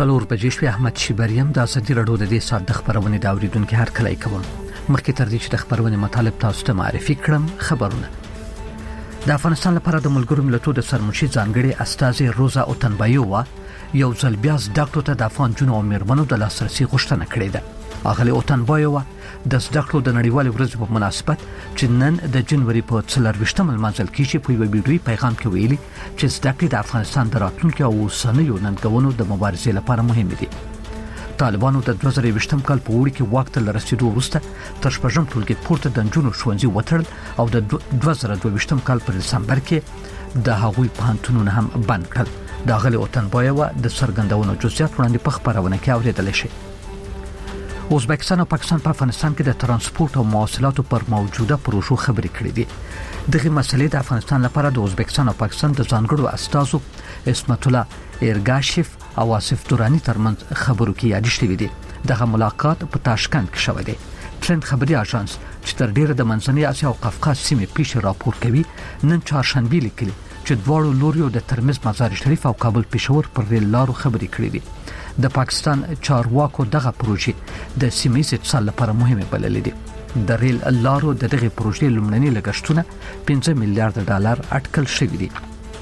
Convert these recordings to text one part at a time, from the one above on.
څلور بجې شوې. احمد شیبریم د ازادي راډیو د دې ساعت د خبرونې د اوریدونکو هر کله کوم. مخکې تر دې چې د خبرونې مطالب تاسو ته معرفي کړم، خبرونه. د افغانستان لپاره د ملګرو ملتونو د سرمشي ځانګړي استازي روزا اوتنبایووا یو ځل بیا زده کړو ته د افغان جنو او میرمنو د لاسرسي غوښتنه کړې ده. اغلی اوتنبایووا د زده کړو د نړیوالې ورځې په مناسبت چې نن د جنوري په 24 لمانځل کېږي په یو ویډیويي پیغام کې ویلي چې زده کړې د افغانستان د راتلونکي او اوسنیو ننګونو د مبارزې لپاره مهمه دي. طالبانو د 2020 کال په وړ کې واک ته رسیدو وروسته تر شپږم ټولګي پورته د جنونو ښوونځي وتړل او د 2022 کال په دسمبر کې د هغوی پوهنتونونه هم بند کړل. د اغلی اوتنبایووا د څرګندونو جزئیات وړاندې په خبرونه کې اوریدل شي. ازبکستان او پاکستان په افغانستان کې د ترانسپورت او مواصلاتو پر موجوده پروژو خبرې کړې دي. دغه مسلې د افغانستان لپاره د ازبکستان او پاکستان د ځانګړو استازو اسمت الله ایرګاشف او آصف دورانی ترمنځ خبرو کې یاد شوی دی. دغه ملاقات په تاشکند کې شوی دی. ترند خبري اژانس چې تر ډیره د منځنۍ اسیا او قفقاز سیمې پیښې راپور کوي نن چهارشنبه لیکلي چې دواړو لوريو د ترمز مزار شریف او کابل پېښور پر ریل لارو خبرې کړې دي. د پاکستان چارواکو دغه پروژې د سیمې اتصال لپاره مهمه بللې دي. د ریل لارو دغه پروژې لومړني لګښتونه 5 میلیارډ ډالر اټکل شوی دي.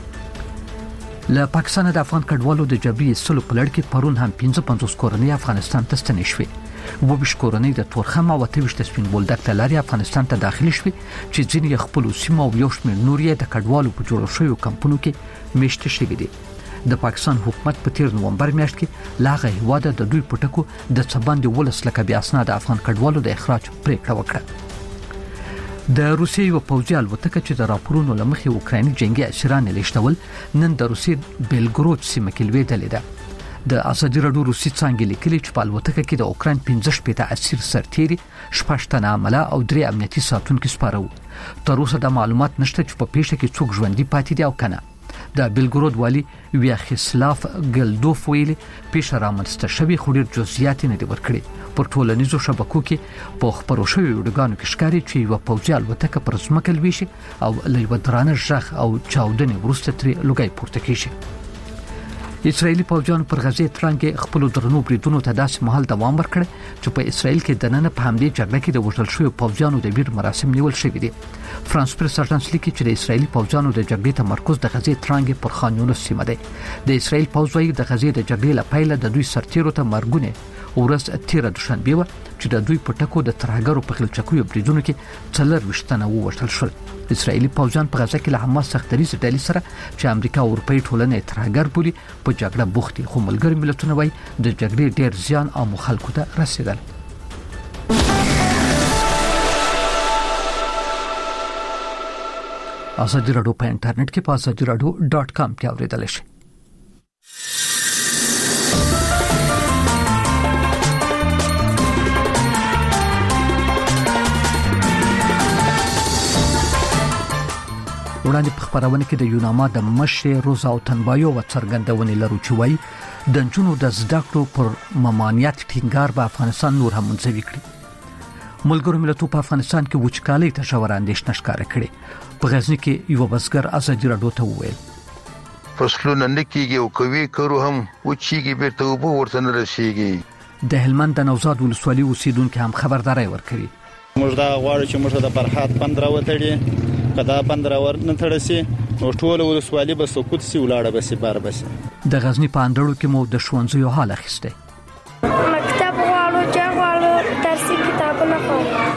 له پاکستان د افغان کډوالو د جبري سلو په لړ کې پرون هم 55 کورنۍ افغانستان ته ستنې شوې. وبش کورنۍ د تورخم او 28 سپین بولدک لاري افغانستان ته داخلي شوې چې ځینې خپل سیمه او یو شمېر نور یې د کډوالو په جوړ شویو کمپونو کې میشته شوي دي. د پاکستان حکومت په 13 نومبر میاشت کې لاغه هواده د دوی پټکو د څباندې ولس لکه بیا اسناد افغان کډوالو د اخراج پریکړه وکړه. د روسیې یو پوځي الوتکه چې د راپورونو لمخې اوکرایني جنگي اسیران لیشتول نن د روسیې بیلګروډ سیمه کې لویدلې ده. د ازادي راډیو روسي څنګه لیکلي چې په الوتکه کې د اوکراین 15 شپېته اسیر سرتيري شپږتنه عمله او 3 امنیتي ساتونکو سپارو. تر اوسه د معلومات نشته چې په پیښه کې څوک ژوندۍ پاتې دي او کنه. د بیلګروډ والی ویاخسلاف ګلدوف ویلي پیښه رامنځته شوې خو ډېر جزئیات نه دي ورکړي. پر ټولنیزو شبکو کې په خبرو شوی ویډیوګانو کې ښکاري چې یو پوځي الوتکه پر ځمکه لوي او له یو درانه ژغ او چاودنې وروسته ترې لوګي پورته کیږي. اسرایلی پوځیان پر غزې ترانګې خپل درنو بریدونو ته داسې مهال دوام ورکړ چې په اسرایل کې د نن په همدې جګړه کې د وژل شویو پوځیانو د ویر مراسم نیول شوی دي. فرانس پریس اژانس لیکي چې د اسرایلی پوځیانو د جګړې تمرکز د غزې ترانګې پر خان یونس سیمه دی. د اسرایل پوځ وايي د غزې د جګړې لپاره د دوی سرتیرو ته مرګونه ورځ 13 دوشنبه و چې د دوی پټکو د ترهګرو په خلچکوي بریدونو کې 4 وشتنه ووشل شول. اسرایلی پوځیان په غزه کې له حماس سختري ډلې سره چې امریکا او اروپאי ټولنه ترهګر بولي په جګړه بوختي خو ملګری ملتونه وايي د جګړې ډېر زیان او مخالکو ته رسیدل. ازادي راډیو په انټرنیټ کې په azadiراdio.com کې اوریدل شي. وړاندې په خبرونه کې د یوناما د مشر روزا اوتنبایووا څرګندونې لرو چې وایي د جنونو د زده کړو پر ممانعت ټینګار به افغانستان نور هم منځوي کړي. ملګرو ملتونو په افغانستان کې وچکالۍ ته ژور اندېښنه ښکاره کړې. په غزني کې یو بزګر ازادي راډیو ته وویل فصلونه نکیږي او کوي کرو هم وچیږي بیرته وبو ورته نه رسیږي. د هلمند د نوزاد ولسوالۍ اوسیدونکو هم خبرداري ورکړي. موږ دا غواړو چې موږ د فرحات بند راوتړي کدا بند راور نه تړسي نو ټول ولسوالۍ به سکوت سي ولاړه به سي بار به سي. د غزني په اندړو کې مو د ښوونځیو حال اخیسته. مکتب غواړو چې غواړو درسي کتابونه خو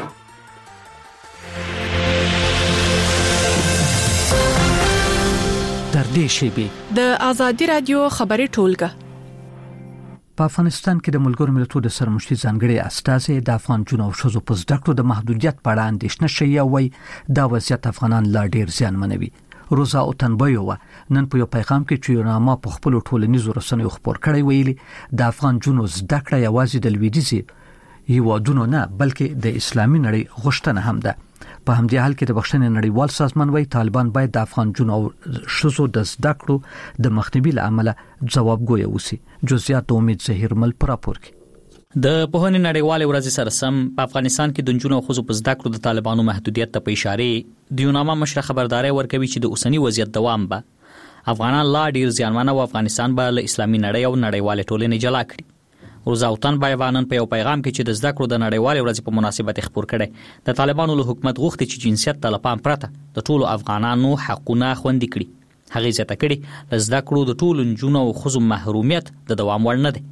تر دې شی د ازادي رادیو خبري ټولګه په افغانستان کې د ملګرو ملتونو د سرمشتي ځانګړي استازي د افغان جنو او شذو په زده کړو د محدودیت په اړه اندېښنه شوی وي. دا وضعیت افغانان لا ډیر زیانمنوي. روزا اوتنبایووا نن په یو پیغام کې چې یوناما په خپل ټولنیزو رسنیو خبر کړی ویلي د افغان جنو زده کړه یوازې د لویدیځي هیوادونو نه بلکې د اسلامي نړۍ غوښتنه هم ده. په همدې حال کې د بخښنې نړیوال سازمان وايي طالبان باید د افغان جنو او شذو د زده کړو د مخنیوي لامل ځوابګوی اوسي. جزئیات امید زهیرمل پر راپور کې. د پوهنې نړیوالې ورځې سره سم په افغانستان کې د جنونو او ښځو په زده کړو د طالبانو محدودیت ته په اشاره د یوناما مشر خبرداري ورکوي چې د اوسنی وضعیت دوام به افغانان لا ډیر ځانونه او افغانستان به له اسلامي نړۍ او نړیوال ټولنې جلا کړي. روزاوطن بایوانن په یو پیغام کې چې د زده کړو د نړیوال ورځ په مناسبت خبر کړي د طالبانو له حکومت غوښتي چې جنسیت ته لپاره پرته د ټولو افغانانو حقونه خوندي کړي. هغه زیاته کړي د زده کړو د ټولو نجونو او ښځو محرومیت د دوام وړ نه دی.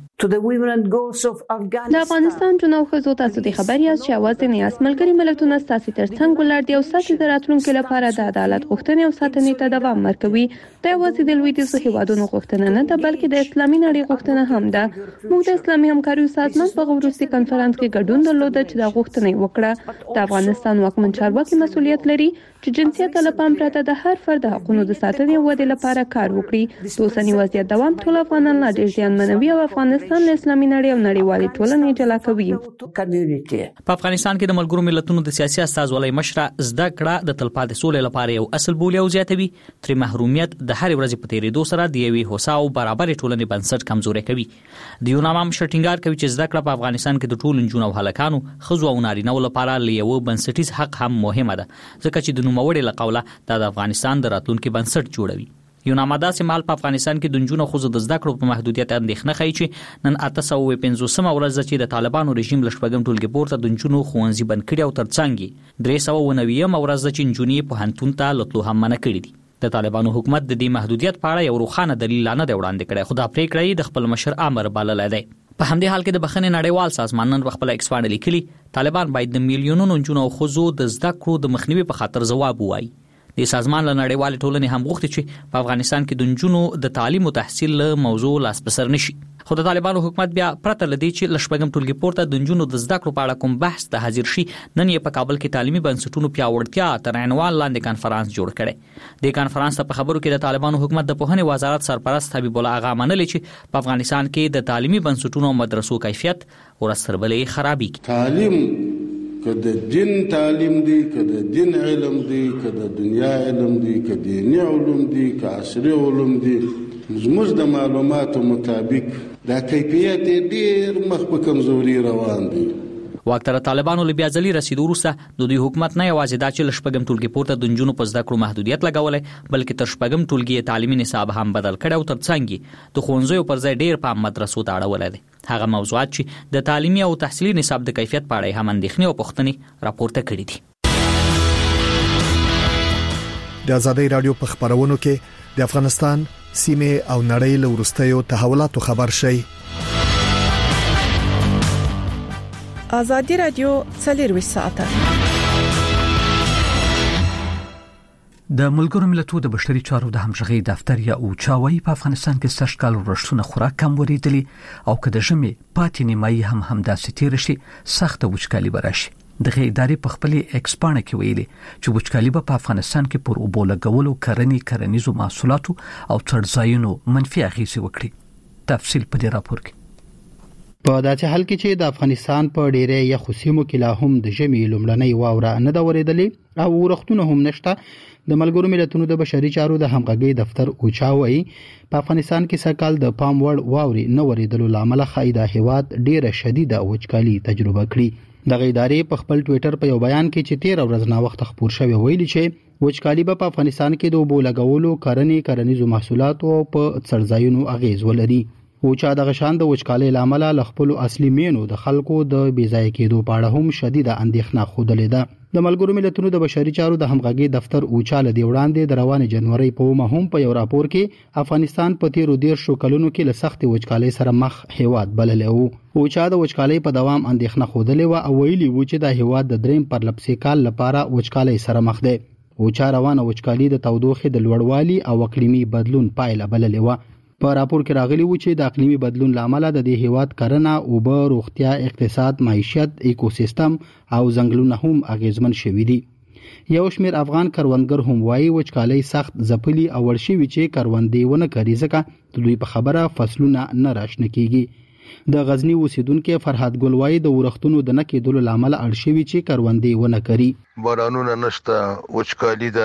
د افغانستان جنو خزو تاسو د خبري از چې اواز نه اسملګری ملتونه ستاسو ترڅنګ ولر دی او ساتي د راتلونکو لپاره د عدالت غوښتنې او ساتنې ته دوام ورکوي. د اواز د لویدیځ هیوادونو غوښتنه نه ده بلکې د اسلامي نړۍ غوښتنه هم ده. موږ د اسلامي همکارۍ سازمان په وروستي کانفرنس کې ګډون درلود چې د غوښتنې وکړه. د افغانستان واکمن چارواکي مسؤلیت لري چې جنسیت له پام پرته د هر فرد حقوقو د ساتنې او ودې لپاره کار وکړي. د اوسنی وضعیت دوام ټول افغانان لا ډیر ځانمنوي او افغانستان له اسلامي نړۍ او نړیوالې ټولنې جلا کوي. په افغانستان کې د ملګرو ملتونو د سیاسي استازولۍ مشره زده کړه د تلپاتې سولې لپاره یو اصل بولي او زیاتوي. تر محرومیت د هر ورځې په تیریدو سره د یوې هوسا او برابر ټولنې بنسټ کمزوري کوي. د یوناما مشر ټینګار کوي چې زده کړه په افغانستان کې د ټولو نجونو او هلکانو ښځو او نارینه‌و لپاره یو بنسټیز حق هم مهمه ده ځکه چې د نوموړي له قوله د افغانستان د راتلونکي بنسټ جوړوي. یوناما داسې مال په افغانستان کې د نجونو ښځو د زده کړو په محدودیت اندېښنه ښیي چې نن 850 ورځ چې د طالبانو رژیم له شپږم ټولګي پورته د نجونو ښوونځي بند کړي او ترڅنګ 390 ورځ چې نجونې پوهنتون ته لوتلو هم منع کړي دي. د طالبانو حکومت د دې محدودیت په اړه یو روښانه دلیل نه دی وړاندې کړی خو دا پریکړه د خپل مشر امر بللی دی. په همدې حال کې د بخښنې نړیوال سازمان نن خپل ایکس باندې لیکلي طالبان باید د میلیونونو نجونو او ښځو د زده کړو د مخنیوي په خاطر ځواب ووایي. د سازمان له نړیوال ټولنې هم غوښتي چې په افغانستان کې د نجونو د تعلیم او تحصیل له موضوع لاس بسر نشي. خو د طالبانو حکومت بیا پرته لدی چې لشپږم ټولګي پورته د نجونو د زده کړو په اړه کوم بحث ته حاضر شي نن یې په کابل کې تعلیمي بنسټونو پیاوړتیا تر عنوان لاندې کانفرنس جوړ کړي. د کانفرنس په خبرو کې د طالبانو حکومت د پوهنې وزارت سرپرست حبیب الله اغا منلي چې په افغانستان کې د تعلیمي بنسټونو او مدرسو کیفیت ورستربلې خرابي. تعلیم که د دین تعلیم دی که د دین علم دی که د دنیا علم دی که دینی علوم دی که عصري علوم دی زموږ د معلوماتو مطابق دا کیفیت ډیر مخ په کمزوري روان دی. واکتر طالبانو له بیا ځلې رسیدو وروسته د دوی حکومت نه یوازې دا چې له شپږم ټولګي پورته د نجونو په زده کړو محدودیت لګولی بلکې تر شپږم ټولګي تعلیمي نصاب هم بدل کړی او ترڅنګ د ښوونځیو پر ځای ډیر په مدرسو ته اړولی دی. هغه موضوعات چې د تعلیمي او تحصیلي نصاب د کیفیت په اړه هم اندېښنې او پوښتنې راپورته کړي دي. د آزادۍ رادیو په خبرونو کې د افغانستان سیمه او نړۍ له وروستیو تحولاتو خبر شي. آزادۍ رادیو 24 ساعته د ملګرو ملتونو د بشري چارو د همغږي دفتر یا اوچاوي په افغانستان کې سږکال ورښتونه خوراک کم وریدلی او که د ژمي پاتې نیمایي هم داسې تیر شي سخت وچکالي براشي. دغه ادارې په خپل ایکسپانه کې ویلي چې وچکالي په افغانستان کې پر اوبو لګولو کرنیزو محصولاتو او څړځایونو منفي اغیزې وکړي. تفصیل په دې راپور کې. په داسې حال کې چې د افغانستان په ډیره یخو سیمو کې لا هم د ژمي لومړنۍ واوره نه دا ورېدلې او ورښتونه هم نشته. د ملګرو ملتونو د بشري چارو د همغږي دفتر اوچاوي په افغانستان کې سږکال د پام وړ واورې نه ورېدلو لامل ښایي د هیواد ډیره شدیده وچکالي تجربه کړي. دغه ادارې په خپل ټوئیټر په یو بیان کې چې 13 ورځې نه وخت خبر شوی ویلي چې وچکالي په افغانستان کې د اوبو لګولو کرنیزو محصولاتو او په څړځایونو اغیز ولري. اوچا د غشان د وچکالۍ لامل له خپل اصلي مینو د خلکو د بیځای کېدو په اړه هم شدیده اندېښنه خوده ده. د ملګرو ملتونو د بشري چارو د همغږي دفتر اوچا له دی وړاندې د روانې جنوري په هم په یو راپور کې افغانستان په 13 کلونو کې له سخت وچکالۍ سره مخ هیواد بللی وو. اوچا د وچکالۍ په دوام اندېښنه خوده و او ویلي و چې د هیواد د دریم پرلپسې کال لپاره وچکالۍ سره مخ دی. اوچا روانه وچکالي د تودوخې د لوړوالي او اقلیمي بدلون پایله بللی و. په راپور کې راغلی و چې د اقلیمي بدلون لامل د دې هیواد کرنه، اوبه، روغتیا، اقتصاد، معیشت، ایکوسیستم او ځنګلونه هم اغیزمن شوي دي. یو شمېر افغان کروندګر هم وایي وچکالۍ سخت ځپلي او ورشوي چې کروندې ونه کوي ځکه د دوی په خبره فصلونه نه راشنه کیږي. د غزنی اوسیدونکو فرحات ګل وایي د ورښتونو د نه کېدلو لامل اړ شوي چې کروندې ونه کوي. بارانونه نشته، وچکالي ده،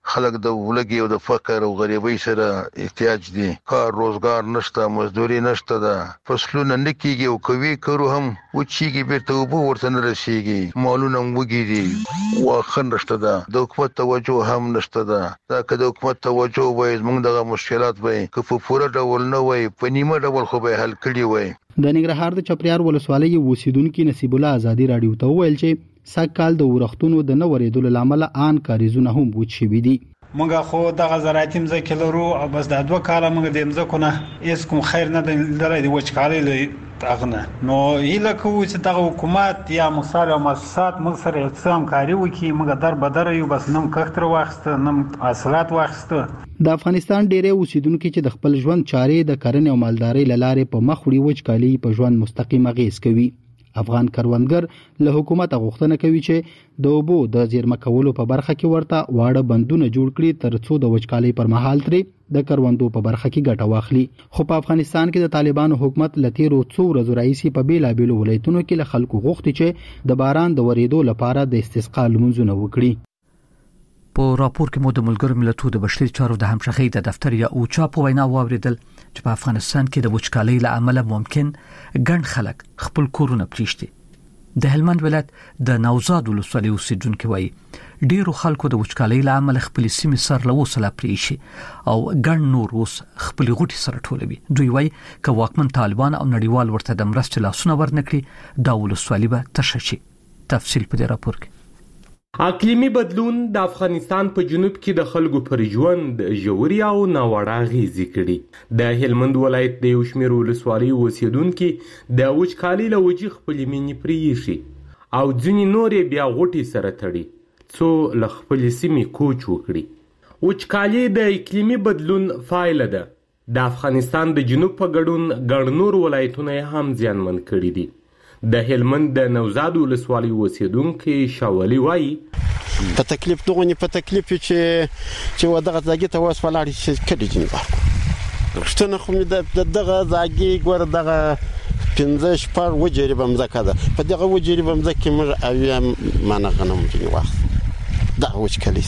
خلک د ولګي او د فقر او غریبۍ سره احتیاج دي. کار روزګار نشته، مزدوري نشته ده، فصلونه نکېږي او کوي کرو هم وچیږي بیرته وبو ورته نه رسیږي، مالونه وګي دي، واخه نشته ده، د حکومت توجه هم نشته ده. دا که د حکومت توجه وای موږ دغه مشکلات وای که په پوره ډول نه وای په نیمه ډول خو به حل کړي وای. د ننګرهار د چپریار ولسوالۍ اوسیدونکو نصیب الله آزادي رادیو ته ویل چې سږکال د ورښتونو د نه ورېدلو لامل ان کاریزونه هم وچ شوي دي. موږ خو دغه زراعتي مځکې لرو او بس د 2 کاله موږ د مځکو نه هیڅ کوم خیر نه درلودی د وچکالۍ له هغه نو هیله کوو چې دغه حکومت یا مختلف مؤسسات موږ سره اقسام کاری وکړي. موږ در بدر یو بس نم کښتر واخسته نم حاصلات واخسته. د افغانستان ډېرې اوسیدونکو چې د خپل ژوند چارې د کرنې او مالدارۍ لاره په مخ وړي وچکالۍ په ژوند مستقیم اغیز کوي. افغان کروندګر له حکومت غوښتنه کوي چې د اوبو د زیرمه کولو په برخه کې ورته واړه بندونه جوړ کړي ترڅو د وچکالۍ پر مهال ترې د کروندو په برخه کې ګټه واخلي. خو په افغانستان کې د طالبانو حکومت لتیرو څو ورځې راځي په بیلابېلو ولایتونو کې له خلکو غوښتي چې د باران د ورېدو لپاره د استسقا لمونځونه وکړي. په راپور کې مو د ملګرو ملتونو د بشري چارو د همغږۍ د دفتر یا اوچا په وینا واوریدل چې په افغانستان کې د وچکالۍ له امله ممکن ګڼ خلک خپل کورونه پریږدي. د هلمند ولایت د نوزاد ولسوالۍ اوسیدونکو وایي ډیرو خلکو د وچکالۍ له امله خپل سیمې سر له وسله پریشي او ګڼ نور اوس خپل غوټي سره ټولوي. دوی وایي که واکمن طالبان او نړیوال ورته د مرستې لاسونه ورنکړي دا ولسوالۍ به تشه شي. تفصیل په دې راپور کې. اقلیمي بدلون د افغانستان په جنوب کې د خلکو پر ژوند ژوري او ناوړه اغېزې کړي. د هلمند ولایت د یو شمېر ولسوالیو اوسیدونکي د وچکالۍ له وجې خپلې مینې پرېښي او ځینې نورې بیا غوټې سره تړي څو له خپلې سیمې کوچ وکړي. وچکالۍ د اقلیمي بدلون پایله ده. د افغانستان د جنوب په ګډون ګڼ نور ولایتونه هم زیانمن کړي دي. د هلمند د نوزاد ولسوالۍ اوسیدونکي شاولي وایي په تکلیف دغه په تکلیف چې ودغه ځاګي ته واس ولاړ شي کډي جنبار رښتنه خو دغه ځاګي ګور دغه 15 شپږ وجري بمزکه ده په دغه وجري بمزکه موږ اویا مانه غنم جن واخ دا وچکلیس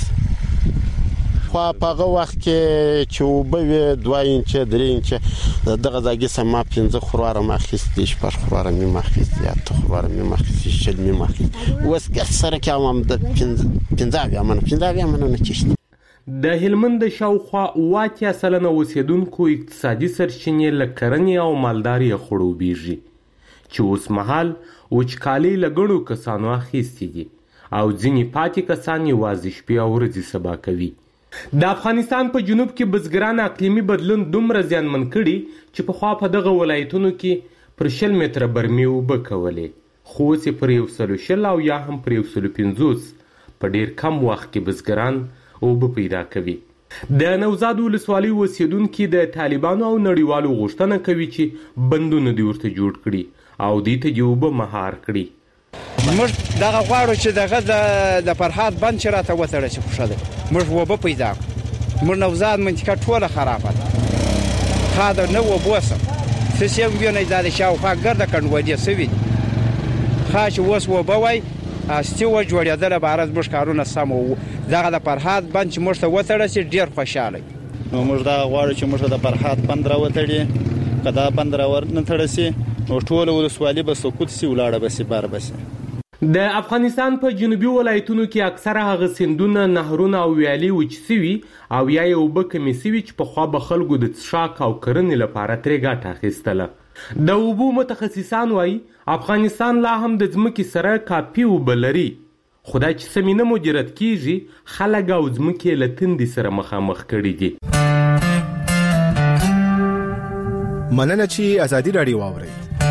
خو په وخت کې چې وبوي 2 انچ 3 انچ دغه ځاګي سما 15 خرواره ماخستې شپږ خرواره می ماخستې یا ته خرواره می ماخستې شل می ماخستې وسګ سره کوم د 15 امانه نه چشت. د هلمند شاوخوا 80% اوسیدونکو اقتصادي سرچینې له کرنې او مالدارۍ خړوبېږي چې اوس مهال وچکالۍ له ګڼو کسانو اخیستې دي او ځینې پاتې کسان یوازې شپې او ورځې سبا کوي. د افغانستان په جنوب کې بزګران اقلیمي بدلون دومره زیانمن کړي چې پخوا په دغه ولایتونو کې پر 100 متره برمې اوبه کولې خو اوس یې پر 120 او یا هم پر 150 په ډیر کم وخت کې بزګران اوبه پیدا کوي. د نوزاد ولسوالۍ اوسیدونکي د طالبانو او نړیوالو غوښتنه کوي چې بندونه دې ورته جوړ کړي او دې ته اوبه مهار کړي. موږ دغه غواړو چې دغه د فرحات بند چې راته وتړل شي خوشاله موږ وبه پیدا موږ نوزاد منطقه ټوله خرابه ده خاطر نه وبوسم سیستم ویني د شاوخوا ګرد کنوډي سوي خاص وس وبه وای استیو جوړېدل بارز موږ کارونه سمو دغه د فرحات بند چې موږ ته وتړل شي ډیر خوشاله نو موږ دا غواړو چې موږ د فرحات بند راوتړي کدا بند راور نه تړسي نو ټول ولسوالۍ به سقوط سي ولاړه بسي بار بسي. د افغانستان په جنوبي ولایتونو کې اکثره هغه سیندونه نهرونه او ویالې وچ سوي او یا یې اوبه کمې سوي چې پخوا به خلکو د څښاک او کرنې لپاره ترې ګټه اخیستله. د اوبو متخصصان وایي افغانستان لا هم د ځمکې سره کافي اوبه لري خو دا چې سمې نه مدیریت کیږي خلک او ځمکې له تندې سره مخامخ کړي دي. مننه چې ازادي راډیو واوري.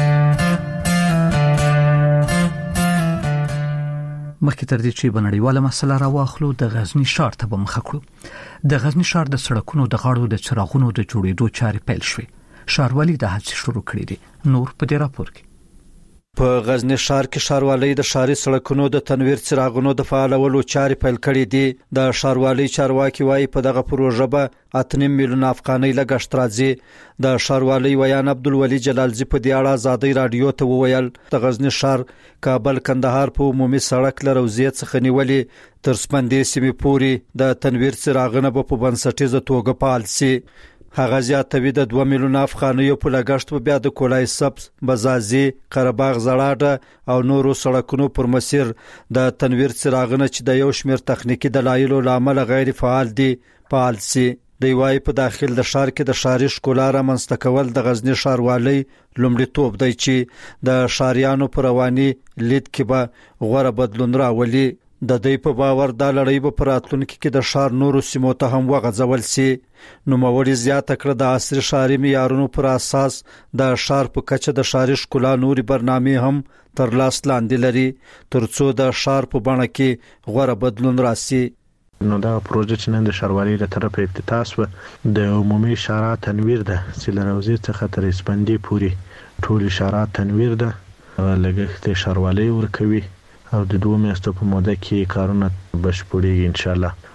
مخکې تر دې چې بنړیواله مسله راواخلو د غزنی ښار ته به مخه کړو. د غزنی ښار د سړکونو د غاړو د څراغونو د جوړېدو چارې پیل شوې. ښاروالي د هڅې شروع کړې دي. نور په دې راپور کې. په غزنی ښار کې ښاروالۍ د ښاري سړکونو د تنویر څراغونو د فعالولو چارې پیل کړې دي. د ښاروالۍ چارواکي وایي په دغه پروژه به 8.5 میلیون افغانۍ لګښت راځي. د ښاروالۍ ویان عبدالولي جلالزی په دې اړه آزادۍ رادیو ته وویل د غزنی ښار کابل کندهار په عمومي سړک له روضې څخه نیولې تر سپندې سیمې پورې د تنویر څراغونه به په بنسټیزه توګه فعال شي. هغه زیاتوي د 2 میلیون افغانیو په لګښت په بیا د کولای سبز، بزازي، قرهباغ زړاډه او نورو سړکونو پر مسیر د تنویر څراغونه چې د یو شمېر تخنیکی دلایلو لامل غیر فعال دي فعال شي. د وای په داخل د ښار کې د ښاري ښکلا رامنځته کول د غزنی ښاروالۍ لومړیتوب دی چې د ښاریانو پر رواني لید کې به غوره بدلون راولي. د دې په باور دا لړۍ به پر راتلونکي کې د ښار نورو سیمو ته هم وغځول شي. نوموړي زیاته کړه د عصري ښاري معیارونو پر اساس د ښار په کچه د ښاري ښکلا نوري برنامې هم تر لاس لاندې لري ترڅو د ښار په بڼه کې غوره بدلون راسي. نو دا پروژه چې نن د ښاروالۍ له طرفه افتتاح شوه د عمومي ښارات تنویر ده چې له روضې څخه تر سپندې پورې ټول ښارات تنویر ده. لګښت ښاروالۍ ورکوي او د 2 میاشتو په موده کې کارونه بشپړېږي ان شاء الله.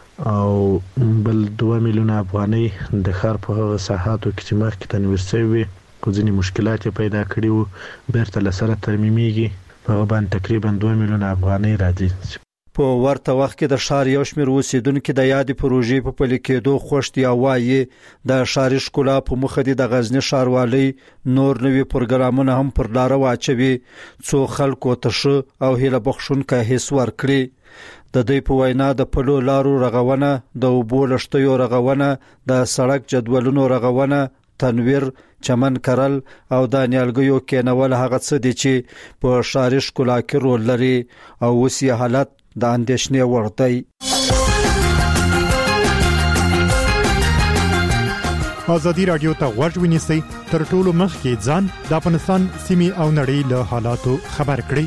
او بل 2 میلیون افغانۍ د ښار په هغه ساحاتو کې چې مخکې تنویر شوی خو ځینې مشکلات پیدا کړي وو بیرته له سره ترمیمېږي. په هغه باندې تقریبا 2 میلیون افغانۍ راځي. په ورته وخت کې د ښار یو شمېر اوسیدونکو د یادې پروژې په پلي کېدو خوښ دي او وایي د ښاري ښکلا په مخه دي د غزنی ښاروالۍ نور نوي پروګرامونه هم پر لاره واچوي څو خلکو ته ښه او هیله بخښونکی حس ورکړي. د دوی په وینا د پلو لارو رغونه، د اوبو لښتیو رغونه، د سړک جدولونو رغونه، تنویر، چمن کرل او د نیالګیو کېنول هغه څه دي چې په ښاري ښکلا کې رول لري او اوس یې حالت د اندېښنې وړ دی. ازادي رادیو ته غوږ ونیسئ تر ټولو مخکې ځان د افغانستان سیمې او نړۍ له حالاتو خبر کړئ.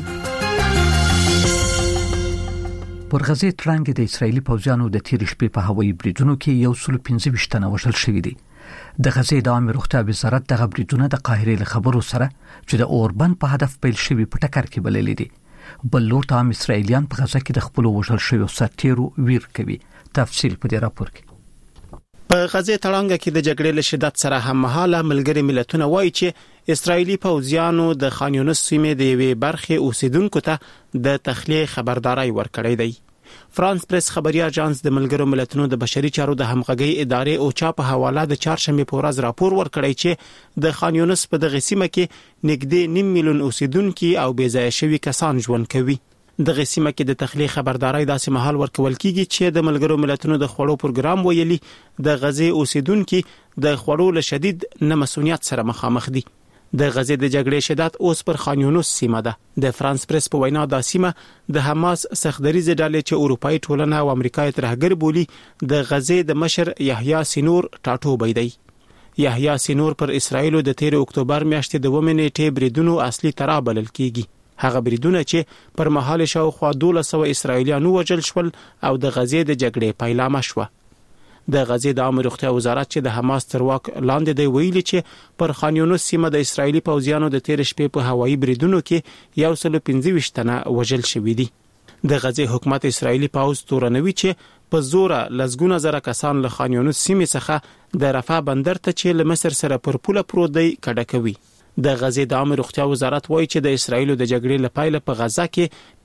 پر غزې تړانګې د اسرایلی پوځیانو د تیر شپې په هوایي بریدونو کې 125 تنه وژل شوي دي. د غزې د عامه روغتیا وزارت د بریدونو د قاهرې له خبرو سره چې د اوربند په هدف پیل شوی په ټکر کې بللې دي. بل لور ته اسرایلیان په غزه کې د خپل وژل شویو سرتیرو ویر کوي. تفصیل په دې راپور کې. په غزې تړانګه کې د جګړې له شدت سره هممهاله ملګري ملتونه وایي چې اسرایلی پوځیانو د خان یونس سیمې د یوې برخې اوسیدونکو ته د تخلیه خبرداري ورکړې ده. فرانس پریس خبري اژانس د ملګرو ملتونو د بشري چارو د همغږي ادارې او چا په حواله د چهارشنبه په ورځ راپور ورکړی چې د خان یونس په دغه سیمه کې نږدې 9 میلیون اوسیدونکو او بې ځای شوي کسان ژوند کوي. دغه سیمه کې د تخلیه خبرداري داسې مهال ورکول کیږي چې د ملګرو ملتونو د خوړو پروګرام ویلي د غزې اوسیدونکو د خوړو له شدید نامسؤلیت سره مخامخ دي. د غزې د جګړې شدت اوس پر خان یونس سیمه ده. د فرانس پریس په وینا د سیمه د حماس سختدریزه ډلې چې اروپאי ټولنه او امریکای ترهګر بولی د غزې د مشر یحیی سینور ټاټوبی دی. یحیی سینور پر اسرایل د 13 اکتوبر میاشتې د ومنېټې بریدونو اصلي ترا بلل کیږي. هغه بریدونه چې پر مهال شاوخوا 1200 اسرایلیانو وژل شول او د غزې د جګړې پیلامه شوه. د غزې د عامه روغتیا وزارت چې د حماس تر واک لاندې دی ویلي چې پر خان یونس سیمه د اسرایلی پوځیانو د تیر شپې په هوایي بریدونو کې 125 تنه وژل شوي دي. د غزې حکومت اسرایلی پوځ تورنوي چې په زور لزګونه زره کسان له خان یونس سیمې څخه د رفح بندر ته چې له مصر سره پر پوله پروت دی کډه کوي. د غزې د عامه روغتیا وزارت وایي چې د اسرایل د جګړې لپاره په غزه کې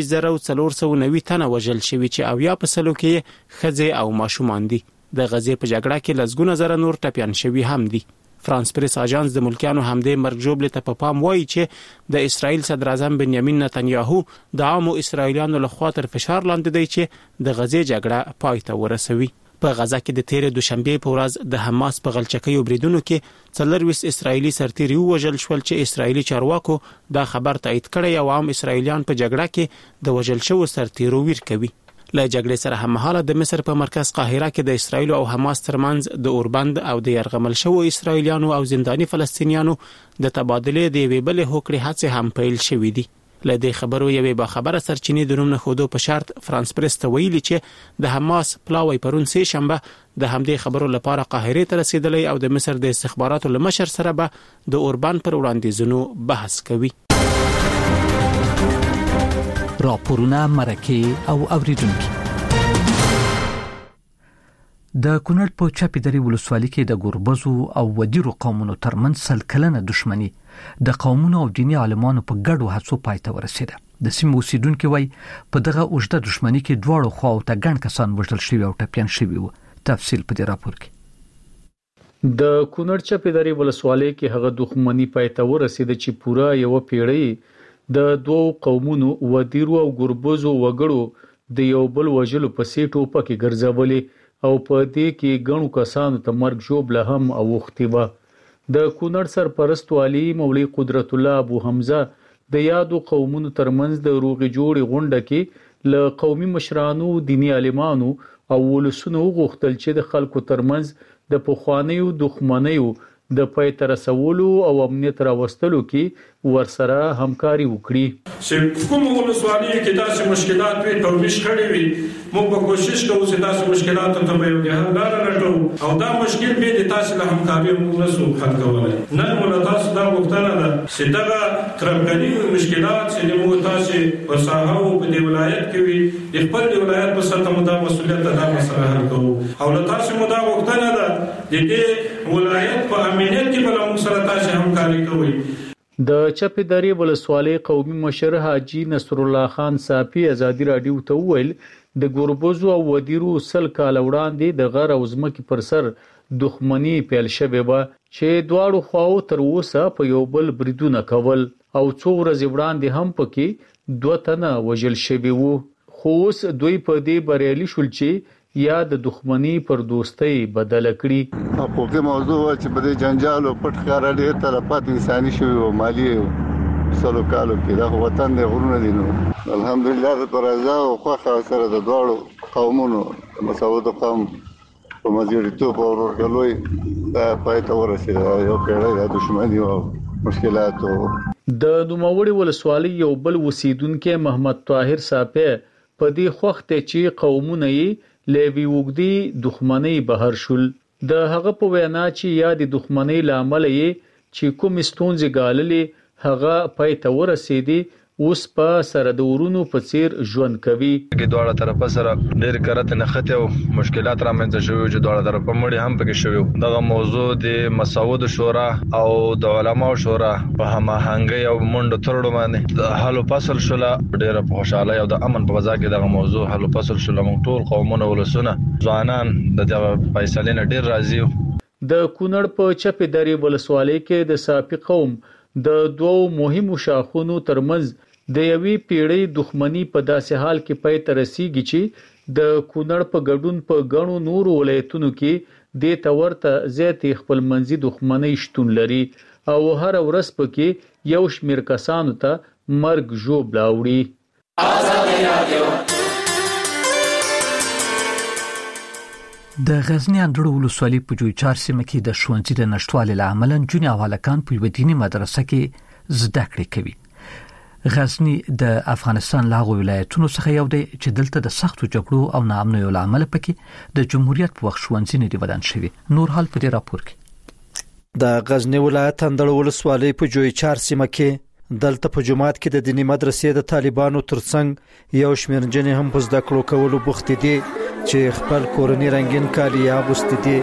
25490 تنه وژل شوي چې 90% کې ښځې او ماشومان دي. د غزې په جګړه کې لزګونه زره نور ټپيان شوي هم دي. فرانس پریس اژانس د ملکیانو همدې مرګ جوړ ته په پام وایي چې د اسرایل صدر اعظم بنیامین نتنیاهو د عامو اسرایلیانو لخوا تر فشار لاندې دی چې د غزې جګړه پای ته ورسوي. په غزه کې د 13 دوشنبه په ورځ د حماس په غلچکیو بریدونو کې 420 اسرایلی سرتیري وژل شول چې اسرایلی چارواکو دا خبر تایید کړی او عام اسرایلیان په جګړه کې د وژل شوو سرتیرو ویر کوي. له جګړې سره هممهاله د مصر په مرکز قاهره کې د اسرایل او حماس ترمنځ د اوربند او د يرغمل شوو اسرایلیانو او زنداني فلسطینیانو د تبادله د یوې بلې هوکړې هڅې هم پیل شوې دي. له دې خبرو یوې باخبره سرچینې د نوم نه خودو په شرط فرانس پریس ته ویلي چې د حماس پلاوی پرون سه شنبه د همدې خبرو لپاره قاهره ته رسیدلی او د مصر د استخباراتو لمشر سره به د اوربند پر وړاندیزونو بحث کوي. راپورونه مرکه او اوریدونکو. د کونړ په چپی درې ولسوالۍ کې د ګوربزو او ودیرو قومونو ترمنځ سل کلنه دښمنی د قومونو او دیني عالمانو په ګډو هڅو پای ته ورسېده. د سیمې اوسیدونکو وایي په دغه اوږده دښمنی کې دواړو خواو ته ګڼ کسان وژل شوي او ټپیان شوي وو. تفصیل په دې راپور کې. د کونړ چپی درې ولسوالۍ کې هغه دښمنی پای ته ورسېده چې پوره یو پیړۍ د دوو قومونو ودیرو او ګوربزو وګړو د یو بل وژلو په سیټو پکې ګرځولې او په دې کې ګڼو کسانو ته مرګ ژوبله هم اوښتې وه. د کونړ سرپرست والي مولوي قدرت الله ابو حمزه د یادو قومونو ترمنځ د روغې جوړې غونډه کې له قومي مشرانو، دیني عالمانو او ولسونو وغوښتل چې د خلکو ترمنځ د پخوانیو دښمنیو د پای ته رسولو او امنیت راوستلو کې ورسره همکاري وکړي. چې کوم ولسوالۍ کې داسې مشکلات وي توبیش کړي وي، موږ به کوشش کوو چې تاسو مشکلاتو ته به یو حل لاره لټوو او دا مشکل به د تاسو له همکاري موږ نسو حل کولای. نن موږ تاسو دا غوښتنه ده چې دغه ترمګنی مشکلات چې موږ تاسو په ساحو په دې ولایت کې وي د خپل ولایت په سطح موږ دا مسولیت دا مسله حل کوو او له تاسو موږ دا غوښتنه ده د دې ولایت په امنیت کې بل موږ سره تاسو همکاري کوئ. د چپی درې ولسوالۍ قومي مشر حاجی نصر الله خان صافي ازادي رادیو ته وویل د ګوربزو او ودیرو سل کال وړاندې د غر او ځمکې پر سر دښمنی پیل شوې وه چې دواړو خواو تر اوسه په یو بل بریدونه کول او څو ورځې وړاندې هم پکې 2 تنه وژل شوي وو. خو اوس دوی په دې بریالي شول چې یا د دښمنی پر دوستۍ بدل کړي. حقوقي موضوع چې په دې جنجال او پټ ښکار ډېر طرفات انساني شوی او مالی سلو کالو کې دا وطن د غرونه دي. نو الحمدلله د پرزا او خوخه سره د دوړو قومونو مسعود قوم په مزيرتوب او ورغلوي دا پای ته ورسېده. یو پیړۍ د دښمنی او مشکلاتو. د نوموړي ولسوالۍ یو بل اوسیدونکو محمد طاهر صاحب په دې وخت چې قومونه یې لوي وګدي دښمنی بهر شول. د هغه په وینا چې یا د دښمنی لامل یې چې کوم ستونزې ګاللې هغه پای ته ورسېدي اوس په سره د ورونو په څیر ژوند کوي. کې دواړه طرفه سره ډېر کرته نخته او مشکلات رامنځته شوي چې دواړه طرفه مړي هم پکې شوي. دغه موضوع د مسعود شورا او د علماء شورا په هماهنګي او منډه ترړو باندې د حل فصل شولا ډېر په خوشاله او د امن په فضا کې دغه موضوع حل فصل شولا. موږ ټول قومونه ولسونه ځوانان د فیصلې نه ډېر راضي یو. د کونړ په چپی درې ولسوالۍ کې د صافي قوم د دوو مهمو شاخونو ترمنځ د یوې پیړۍ دښمنی په داسې حال کې پای ته رسیږي چې د کونړ په ګډون په غنو نور ولایتونو کې د تورته زیاتې خپل منځي دښمنی شتون لري او هر ورځ پکې یو شمیر کسانو ته مرګ ژوبله وړي. د غزنی اندړو ولسوالۍ په جویچار سیمه کې د ښوونځي د نشټوالي لامل جونې او هلکان په یوه دیني مدرسه کې زده کړې کوي. غزنی د افغانستان لاغو ولایتونو څخه یو دی چې دلته د سختو جګړو او ناامنیو لامل پکې د جمهوریت په وخت ښوونځي نه دی ودان شوی. نور حال په دې راپور کې. د غزنی ولایت اندړو ولسوالۍ په جویچار سیمه کې دلته په جماعت کې د دینی مدرسې د طالبانو ترڅنګ یو شمېر نجونې هم په زده کړو کولو بوخت دي چې خپل کورنۍ رنگین کالي اغوستي دي.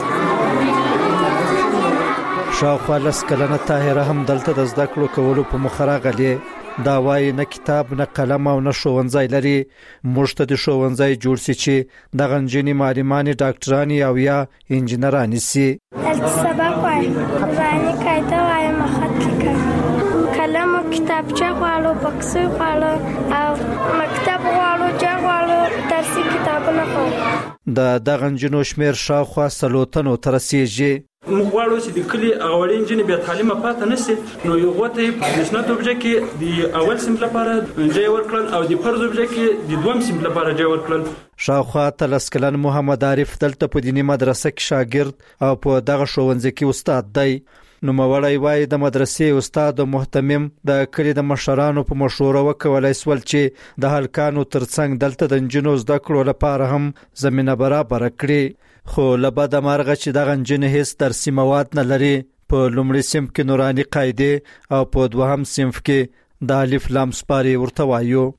شاوخوا 10 کلنه طاهره هم دلته د زده کړو کولو په مخ راغلي. دا وایي نه کتاب نه قلم او نه ښوونځی لري. موږ ته د ښوونځی جوړ سي چې د غنجنې معلمانې ډاکټرانې او یا انجنیرانې سي. سبق وایم، رانی قاعده وایم، خط لیکم، قلم او کتابچه غواړو، بکسې غواړو او مکتب غواړو، جا غواړو، درسي کتابونه غواړو. د غنجنو شمیر شاوخوا 30 تنو ته رسیږي. موږ غواړو چې د کلی اولین جنې بیا تعلیمه پاتې نشي. نو یو غوته په نشنت اوبجه کې د اول سیم لپاره ځای ورکړل او د فرض اوبجه کې د دویم سیم لپاره ځای ورکړل. شاوخوا 30 کلن محمد عارف دلته په دینی مدرسه کې شاګرد او په دغه ښوونځي کې استاد دی. نو مولوی وای د مدرسې استاد او محتمم د کلی د مشرانو په مشوره وکولای سول چې د هلکانو ترڅنګ دلته د انجنونو زده کړو لپاره هم زمينه برابر کړي. خو لبد مرغه چې د غنجنې هیڅ درسي مواد نه لري. په لومړي صنف کې نوراني قاعده او په دوهم صنف کې د الف لام سپاری ورته وایو.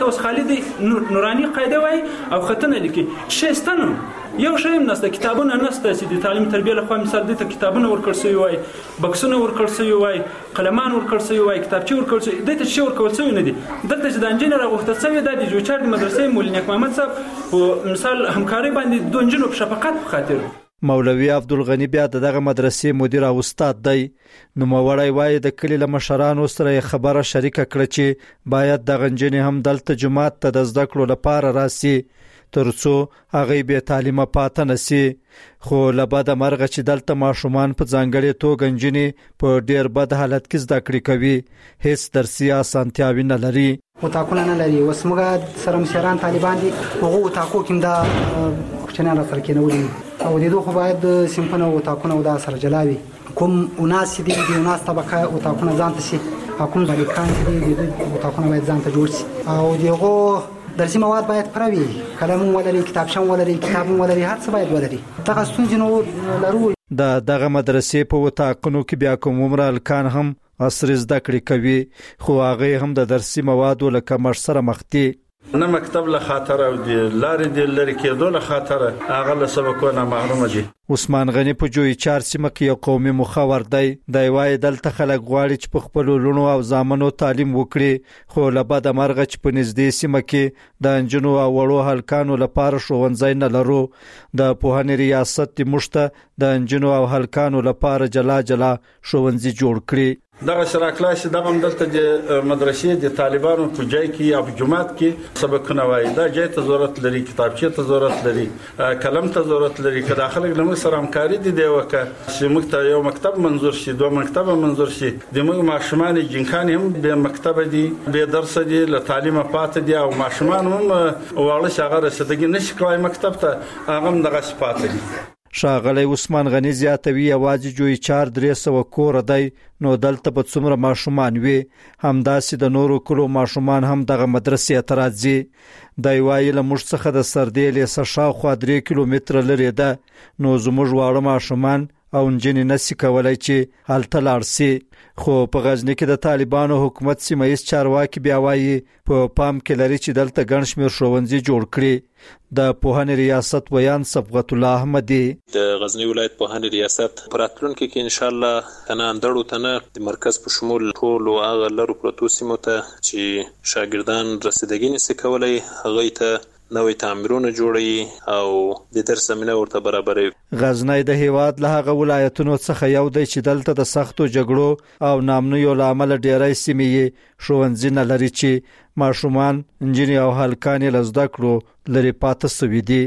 ته اوس خالد نورانی قاعده وای او خطنه لیکي شستانو یو شی هم نسته کتابونه نسته چې د تعلیم تربیه له خوا مثال دي ته کتابونه ورکړ شوی وای بکسونه ورکړ شوی وای قلمان ورکړ شوی وای کتابچې ورکړ شوی د ته شی ورکول شوی نه دي دلته چې د انجینر غوښتل شوی د جوچار د مدرسې مولوی نیک محمد صاحب په مثال همکاري باندې د انجینر په شفقت په خاطر مولوی عبدالغنی بیا دغه مدرسې مدیر او استاد دی نو موړی وای د کلی له مشرانو سره خبره شریکه کړه چې باید د غنجنې هم دلته جماعت ته د زده کړو لپاره راسي ترڅو هغه به تعلیم پاتې نسی خو لبد مرغه چې دلته ماشومان په ځانګړي توګه غنجنې په ډیر بد حالت کې زده کړې کوي هیڅ درسي اسانتیاوي نه لري وتاکونه نه لري وسمګه سره مشران طالبان دي هغه وتاکو کوم دا کوچنیان سره کې نه ولي او د دوه خو باید سیمپنه او تاکونه او دا سره جلاوي کوم وناس دي د وناس طبقه او تاکونه ځان ته شي حکومت باندې کان دي د تاکونه باید ځان ته جوړ شي او دغه درسي مواد باید پروي قلم ولري کتابچه ولري کتاب ولري هر څه باید ولري دغه ستونزې نو لرو دغه مدرسې په وتاقونو کې بیا کوم عمر الکان هم عصر زده کړې کوي خو هغه هم د درسي مواد لکه مر سره مخ دي نه مکتب له خاطر او د لارې د لری کېدو له خاطر هغه له سبقونه محروم دي عثمان غنی په جوړی 4 سیمه کې یو قومي مخاور دی د وای دلته خلک غواړي چې په خپل لونو او زامنو تعلیم وکړي خو له بده مرغه چې په نږدې سیمه کې د انجنونو او وړو هلکانو لپاره ښوونځي نه لرو د پوهنې ریاست د مشته د انجنونو او هلکانو لپاره جلا جلا ښوونځي جوړ کړي دغه شرا کلاس دغه دلته د مدرسې د طالبانو په ځای کې او جماعت کې سبقونه وایي دا ځای ته ضرورت لري کتابچې ته ضرورت لري قلم ته ضرورت لري که داخله له موږ سره همکاري دي دی وکړه چې موږ ته یو مکتب منظور شي دوه مکتب منظور شي د موږ ماشومان جنکان هم به مکتب دي به درس دي له تعلیم پاتې دي او ماشومان هم واړه شاغره رسیدګي نشي کولای مکتب ته هغه دغه صفات دي شاغلی عثمان غنی زیاتوي یوازې جوړی 4-300 کور دی نو دلته په څومره ماشومان وي همداسې د نورو کلو ماشومان هم دغه مدرسې ته راځي د وایي له موږ څخه د سردیلې څخه شاوخوا 3 کیلومتره لري ده نو زموږ واړه ماشومان او انجنې نسی کولای چې هلته لاړ شي خو په غزنی کې د طالبانو حکومت سیمایي چارواکي بیا وایي په پام کې لري چې دلته ګڼ شمېر ښوونځي جوړ کړي د پوهنې ریاست ویان صبغت الله احمدي د غزنی ولایت پوهنې ریاست پراتلونکو کې ان شاء الله تنه اندړو تنه د مرکز په شمول ټول او هغه لرو پروتو سیمو ته چې شاګردان رسیدګي نسی کولای هغه ته نوې تعمیرونه جوړي او د درس زمينه ورته برابرې غزنی د هیواد له هغه ولایتونو څخه یو دی چې دلته د سختو جګړو او نامنویو لامل ډیری سیمې ښوونځي نه لري چې ماشومان انجینر او هلکان له زده کړو لري پاتې سوي دي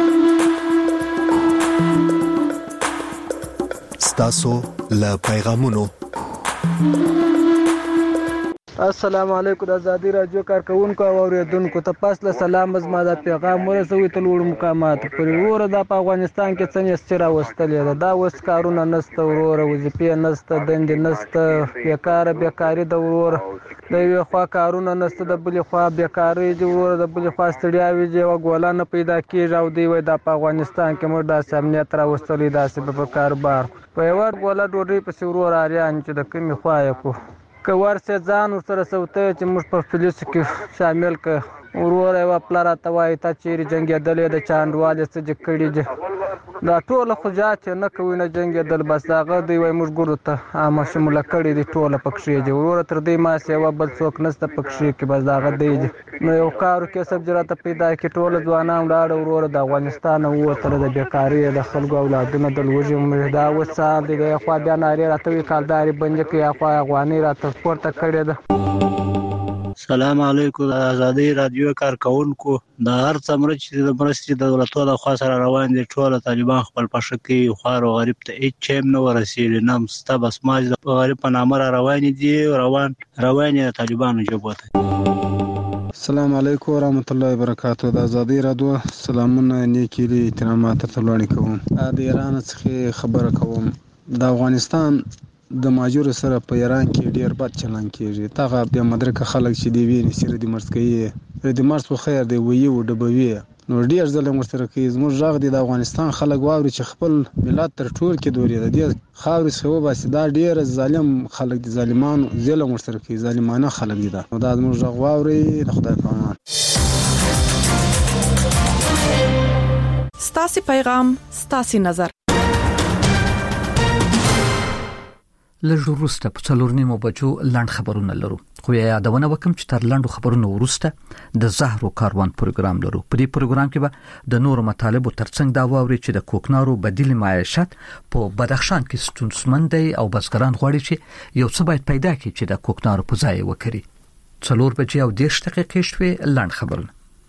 ستاسو له پیغامونو السلام علیکم د آزادی رادیو کارکونکو او اوریدونکو ته پاسله سلام زما د پیغام ورسوي ته لوړ مقامات پرې وره د افغانستان کې څنګه ستira وستلې دا وس کارونه نسته وروره وظیفې نسته دندې نسته بیکاری د وروره د یو خوا کارونه نسته د بل خوا بیکاری د وروره د بل خوا ستړیاوي دی او ګولانه پیدا کیږي او دی وای د افغانستان کې موږ د امنیت را وستلې داسې په کاروبار په یو ور ګوله ډوډۍ په وروره اړین چې د کمی خوا یې کو که ورسه ځان سره سوته چې موږ په پولیس کې شامل ک وروره او پلار ته وای ته چیرې جنگیدلې د چاندوالې څخه کړي دي دا ټول خجات نه کوي نه جنگیدل بس هغه دی وای موږ ګورو ته عامه شمول کړي دي ټول پکښې دي وروره تر دې ما سیوا بل څوک نسته پکښې کې بس هغه دی نو یو کارو کې سب جراته پیدا کې ټول ځوانان لاړ وروره د افغانستان او تر د بیکاری د خلکو اولادونو د لوجې دا وسال دی خو بیا ناری راته کالداري بنځ کې خو افغاني راته پورته کړي ده سلام علیکم د آزادی رادیو کارکونکو د هر څمره چې د مرستې د دولتونو د خوا سره روان دي ټول طالبان خپل پښه کې خوار او غریب ته هیڅ چم نه ورسېږي نام ستا بس ماج د غریب په نامه روان دي روان د طالبانو جوبته السلام علیکم ورحمت الله وبرکاته د آزادی رادیو سلامونه نیکی لی احترامات ته وړاندې کوم د ایران څخه خبره کوم د افغانستان د ماجور سره په ایران کې ډیر بد چلن کیږي تاغه بیا مدرک خلک چې دی ویني سره د مرز کوي د مرز په خیر دی وی او ډبوي نو ډیر ظلم ورسره کوي زموږ ژغ دی د افغانستان خلک واوري چې خپل ملت تر ټول کې دوری دی خاورې سو بس دا ډیر ظالم خلک دي ظالمانو ظلم ورسره کوي ظالمانه خلک دي دا زموږ ژغ واوري د خدای په امان ستاسو پیغام ستاسو نظر لږ وروسته په 4:30 بجو لاند خبرونه لرو خو یادونه وکم چې تر لاندو خبرونو وروسته د زهرو کاروان پروګرام لرو. په دې پروګرام کې به د نورو مطالبو ترڅنګ دا واوري چې د کوکنارو بدیل معیشت په بدخشان کې ستونزمند دی او بزګران غواړي چې یو څه باید پیدا کړي چې د کوکنارو په ځای وکړي. 4:10 شوي لاند خبرونه.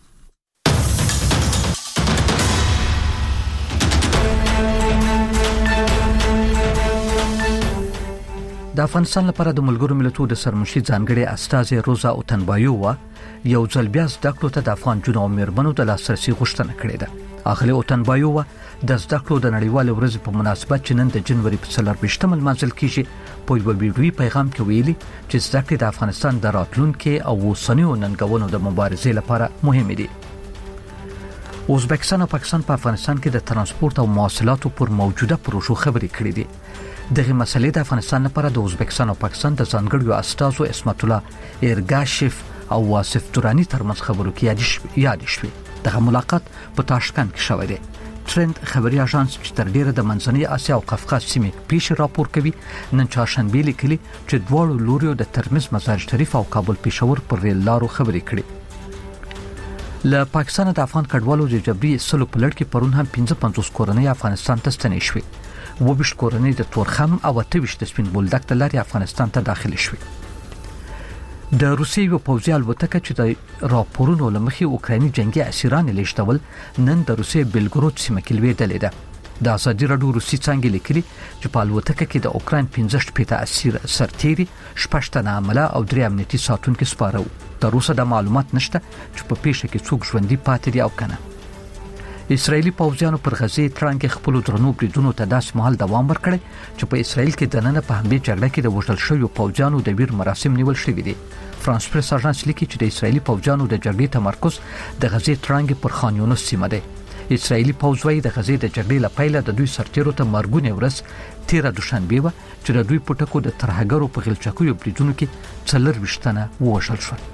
د افغانستان لپاره د ملګرو ملتونو د سرمشي ځانګړي استازي روزا اوتنبایووا یو ځل بیا زده کړو ته د افغان جنو مېرمنو د لاسرسي غوښتنه کړې ده. اغلی اوتنبایووا د زده کړو د نړیوال ورځ په مناسبت چې نن د جنوري په 14 منځل کېږي په یو ویډیوي پیغام کې ویلي چې زده کړې د افغانستان د راتلونکي او اوسنیو ننګونو د مبارزې لپاره مهمه دي. ازبکستان او پاکستان په افغانستان کې د ترانسپورت او مواصلاتو پر موجوده پروژو خبرې کړې دي. دغه مسلې د افغانستان لپاره د ازبکستان او پاکستان د ځانګړو استازو اسمت الله ایرګاشف او واسف تورانی ترمنځ خبرو کې یاد شوي. دغه ملاقات په تاشکند کې شوی دی. ترند خبري اژانس چې تر ډیره د منځنۍ اسیا او قفقاز سیمې پیښې راپور کوي نن چهارشنبه لیکلي چې دواړو لوريو د ترمز مزار شریف او کابل پېښور پر ریل لارو خبرې کړې. له پاکستان د افغان کډوالو د جبري سلو په لړ کې پرون هم 55 کورنۍ افغانستان ته ستنې شوې. وبش کورنۍ د تورخم او 28 د سپین بولدک د لارې افغانستان ته داخل شوې. د روسیې یو پوځي الوتکه چې د راپورونو لمخې اوکرایني جنگي اسیران لیږدول نن د روسیې بلګرود سیمه کې لویدلې ده. د ازادي راډیو روسي څنګه لیکلي چې په الوتکه کې د اوکراین 15 اسیر سرتيري 6 تنه عمله او 3 امنیتي ساتونکو سپاره وو. تر اوسه د معلومات نشته چې په پیښه کې څوک ژوندۍ پاتې دي او کنه. اسرایلی پوځیانو پر غزې ترانګ خپل درنو بریدونو ته داسې مهال دوام ورکړي چې په اسرایل کې د نن په همدې جګړه کې د وژل شویو پوځیانو د ویر مراسم نیول شوې دي. فرانس پریس اژانس لیکي چې د اسرایلی پوځیانو د جګړې تمرکز د غزې ترانګ پر خان یونس سیمه دی. اسرایلی پوځ وايي د غزې د جګړې لپاره د دوی سرتیرو ته مرګونه ورس 13 دوشنبه و چې د دوی پټکو د ترهګرو په غلچکو بریدونو کې 24 تنه وژل شول.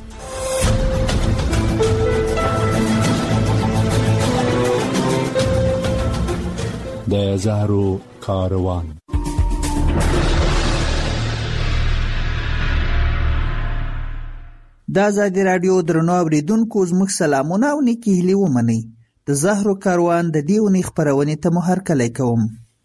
د زهرو کاروان. د آزادي رادیو درنو اوریدونکو زموږ سلامونه او نیکی هیلې ومنئ. د زهرو کاروان د دې ونې خبرونې ته مو هرکلی کوم.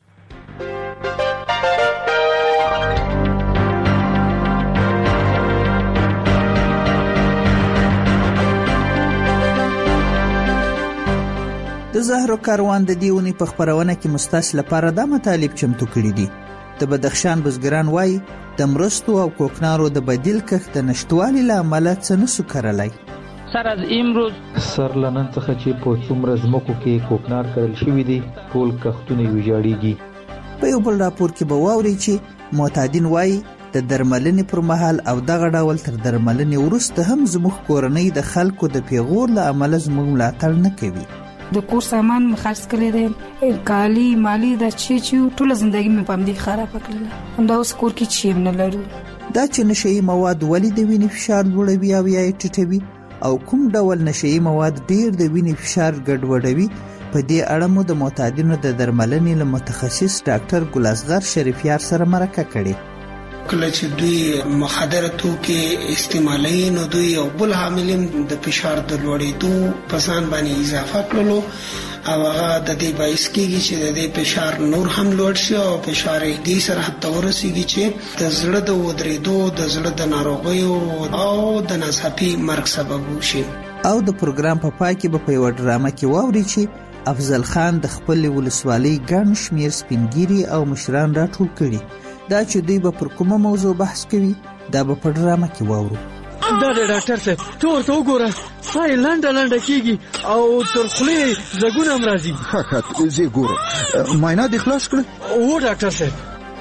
د زهرو کاروان د دیونی په خبرونه کې مستاس لپاره د مطالب چمتو کړی دي. د بدخشان بزګران وایي د مرستو او کوکنارو د بدیل کښت د نشټوالي لامل څه نسو کړلای. سر از امروز سر لنن څخه چې په څومره ځمکو کې کوکنار کرل شوی دي ټول کښتونه ویجاړيږي. په یو بل راپور کې به واوري چې معتادین وایي د درملنې پر مهال او دغه ډول تر درملنې وروسته هم زموږ کورنۍ د خلکو د پیغور له امله زموږ ملاتړ نه کوي. د کور سامان مخرج کړی دی، کالی مالی د چی ټول ژوندۍ مې په دې خراب کړل. همدا اوس کور کې چی نه لرو. دا چې نشئی مواد ولې د وینې فشار لوړوي او یا ټیټوي او کوم ډول نشئی مواد ډیر د وینې فشار ګډوډوي، په دې اړه مو د معتادینو د درملنې له متخصص ډاکټر ګل اصغر شریفیار سره مرکه کړې. کله چې دوی مخدره توکي استعمالوي نو دوی یو بل عاملین د فشار د لوړېدو په ځان باندې اضافه کړلو او هغه د دې باعث کېږي چې د دې فشار نور هم لوړ شي او فشار دې سره حتی ورسیږي چې د زړه د ودرېدو، د زړه د ناروغیو او د ناڅاپي مرګ سبب وشي. او د پروګرام په پای کې به په یو ډرامه کې واوري چې افضل خان د خپل ولسوالۍ ګڼ شمېر سپینګیري او مشران راټول کړي. دا چې دوی به پر کومه موضوع بحث کوي دا به په ډرامه کې واورو. دا د ډاکټر صاحب ته ورته وګوره، سای لنډه کېږي او تر خولې ځګونه هم راځي. حقیقت زه ګورم معاینه دې خلاص کړه؟ او ډاکټر صاحب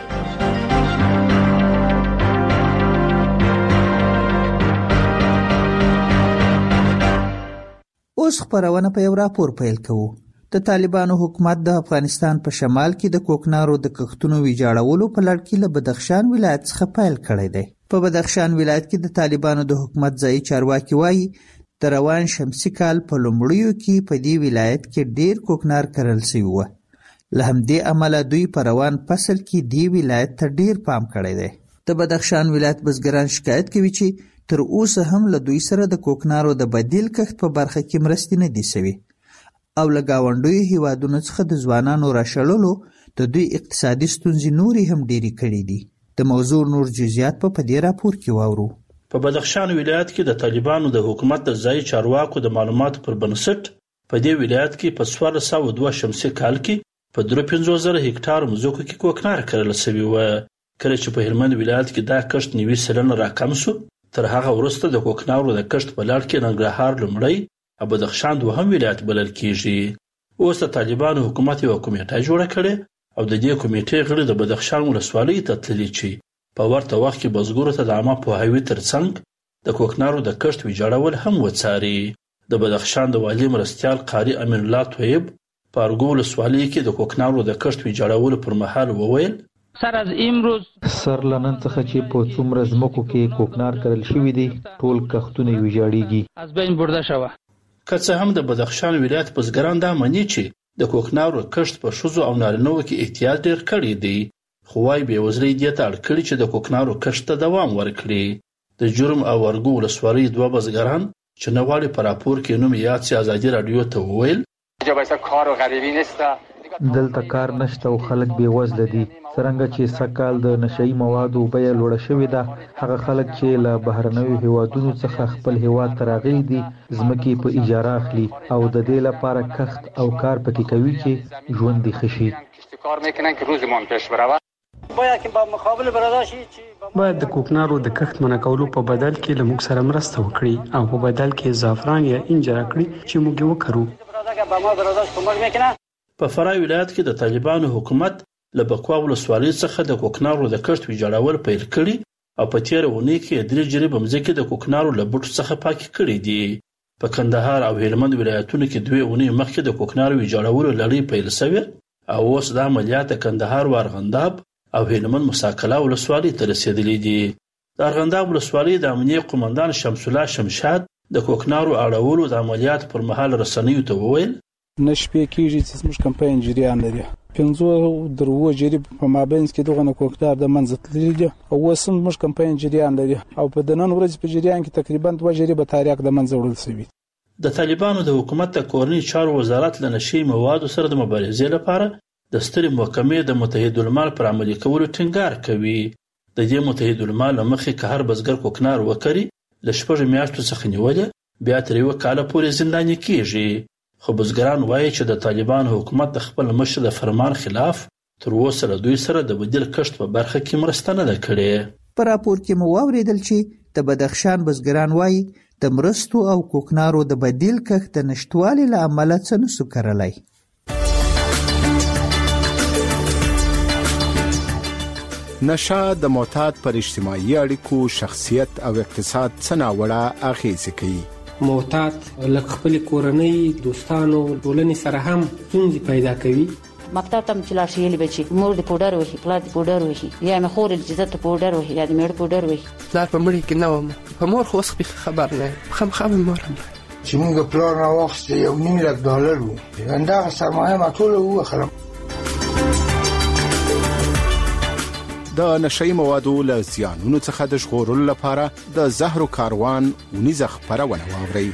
اوس خبرونه په یو راپور پیل کوو. د طالبانو حکومت د افغانستان په شمال کې د کوکنارو د کښتونو ویجاړولو په لړ کې له بدخشان ولایت څخه پیل کړی دی. په بدخشان ولایت کې د طالبانو د حکومت ځایي چارواکي وایي د روان شمسي کال په لومړیو کې په دې ولایت کې ډیر کوکنار کرل شوی و. له همدې امله دوی په روان فصل کې دې ولایت ته ډیر پام کړی دی. د بدخشان ولایت بزګران شکایت کوي چې تر اوسه هم له دوی سره د کوکنارو د بدیل کښت په برخه کې مرستې نه دي شوي او له ګاونډیو هیوادونو څخه د ځوانانو راشړلو د دوی اقتصادي ستونزې نورې هم ډېرې کړي دي. د موضوع نور جزئیات په دې راپور کې واورو. په بدخشان ولایت کې د طالبانو د حکومت د ځای چارواکو د معلوماتو پر بنسټ په دې ولایت کې په 1402 شمسي کال کې په 53,000 هکتار مځکو کې کوکنار کرل شوی و. کله چې په هلمند ولایت کې دا کښت 90% راکم شو، تر هغه وروسته د کوکنارو د کښت په لړ کې ننګرهار لومړی او بدخشان دوهم ولایت بلل کیږي. اوس د طالبانو حکومت یو کمیټه جوړه کړې او د دې کمیټې غړي د بدخشان ولسوالۍ ته تللي چې په ورته وخت کې بزګرو ته د عامه پوهاوي ترڅنګ د کوکنارو د کښت ویجاړول هم وڅاري. د بدخشان د والي مرستیال قاری امین الله طیب په ارګو ولسوالۍ کې د کوکنارو د کښت ویجاړولو پر مهال وویل: سر از امروز سر لنن څخه چې په څومره ځمکو کې کوکنار کرل شوی دی ټول کښتونه ویجاړیږي، از بین برده شوه. که څه هم د بدخشان ولایت بزګران دا مني چې د کوکنارو کښت په ښځو او نارینه‌و کې احتیاط ډېر کړی دی، خو وايي بېوزلۍ دې ته اړ کړي چې د کوکنارو کښت ته دوام ورکړي. د جرم او ارګو ولسوالۍ دوه بزګران چې نه غواړي په راپور کې نوم یاد سي ازادي راډیو ته وویل: دلته کار نشته او خلک بېوزله دي. څرنګه چې سږکال د نشهیي موادو بیه لوړه شوې ده، هغه خلک چې له بهرنیو هیوادونو څخه خپل هیواد ته راغلي دي ځمکې په اجاره اخلي او د دې لپاره کښت او کار پکې کوي چې ژوند دې ښه شي. باید د کوکنارو د کښت منع کولو په بدل کې له موږ سره مرسته وکړي او په بدل کې زعفران یا انجیر کړي چې موږ یې وکړو. په فراه ولایت کې د طالبانو حکومت له بکوا ولسوالۍ څخه د کوکنارو د کښت ویجاړول پیل کړي او په تیره اونۍ کې 3 جریبه مځکې د کوکنارو له بوټو څخه پاکې کړي دي. په کندهار او هلمند ولایتونو کې 2 اونۍ مخکې د کوکنارو ویجاړولو لړۍ پیل شوې او اوس د عملیات کندهار وارغنداب او هلمند مساکله ولسوالۍ ته رسیدلې دي. د ارغنداب ولسوالۍ د امنیه قومندان شمس الله شمشاد د کوکنارو اړولو د عملیات پر مهال رسنیو ته وویل: نشپې کېږي چې زموږ کمپاین جریان لري. 15 جریب په مابینځ کې دغه کوکنار د منځ تللی دي او اوس هم زموږ کمپاین جریان لري او په د نن ورځ په جریان کې تقریبا 2 جریب تاریخ د منځ وړل شوی. د طالبانو د حکومت د کورنۍ چارو وزارت له نشي موادو سره د مبارزې لپاره د سترې محکمې د متحدالمال پر عملي کولو ټینګار کوي. د دې متحدالمال مخې که هر بزګر کوکنار وکړي له 6 میاشتو څخه نیولې بیا تر 1 کال پورې زنداني کیږي. خو بزګران وایي چې د طالبانو حکومت د خپل مشر د فرمان خلاف تر اوسه له دوی سره د بدیل کښت په برخه کې مرسته نه ده کړې. په راپور کې مو واوریدل چې د بدخشان بزګران وایي د مرستو او کوکنارو د بدیل کښت د نشټوالي له امله څه نسو کړلی. نشه د معتاد پر اجتماعي اړیکو، شخصیت او اقتصاد څه ناوړه اغیزې کوي. معتاد لکه خپل کورنۍ، دوستانو، ټولنې سره هم ستونزې پیدا کوي. مکتب ته چې لاړ شي یې به چې مور د پوډر وهي، پلار د پوډر وهي، یا مې خور چې زه ته پوډر وهي یا د میړه پوډر وهي. پلار په مړي کې نه وم، په مور خو اوس خبر نه یم، خامخا مې مور هم چې موږ پلار راواخیستی $1,000,000 و، همدغه سرمایه ما ټوله ووخلم. د نشئی موادو له زیانونو څخه د ژغورلو لپاره د زهرو کاروان ونیزه خپرونه واورئ.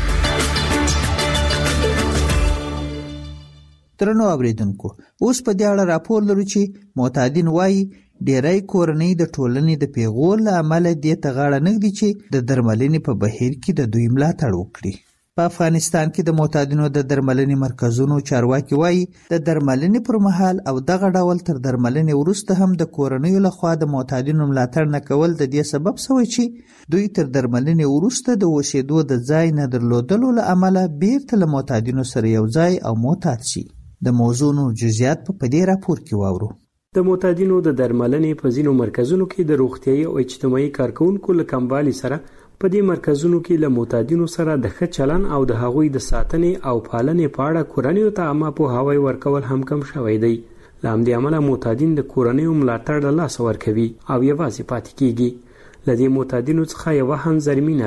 درنو اوریدونکو، اوس په دې اړه راپور لرو چې معتادین وایي ډیری کورنۍ د ټولنې د پیغور له امله دې ته غاړه نږدي چې د درملنې په بهیر کې د دوی ملاتړ وکړي. په افغانستان کې د معتادینو د درملنې مرکزونو چارواکي وایي د درملنې پر مهال او دغه ډول تر درملنې وروسته هم د کورنیو لخوا د معتادینو ملاتړ نه کول د دې سبب شوی چې دوی تر درملنې وروسته د اوسېدو د ځای نه درلودلو له امله بیرته له معتادینو سره یو ځای او معتاد شي. د موضوع نور جزئیات په دې راپور کې واورو. د معتادینو د درملنې په ځینو مرکزونو کې د روغتیايي او اجتماعي کارکونکو له کموالي سره په دې مرکزونو کې له معتادینو سره د ښه چلن او د هغوی د ساتنې او پالنې په اړه کورنیو ته عامه پوهاوی ورکول هم کم شوی دی. له همدې امله معتادین د کورنیو ملاتړ له لاسه ورکوي او یوازې پاتې کیږي. له دې معتادینو څخه یوه هم زرمینه ده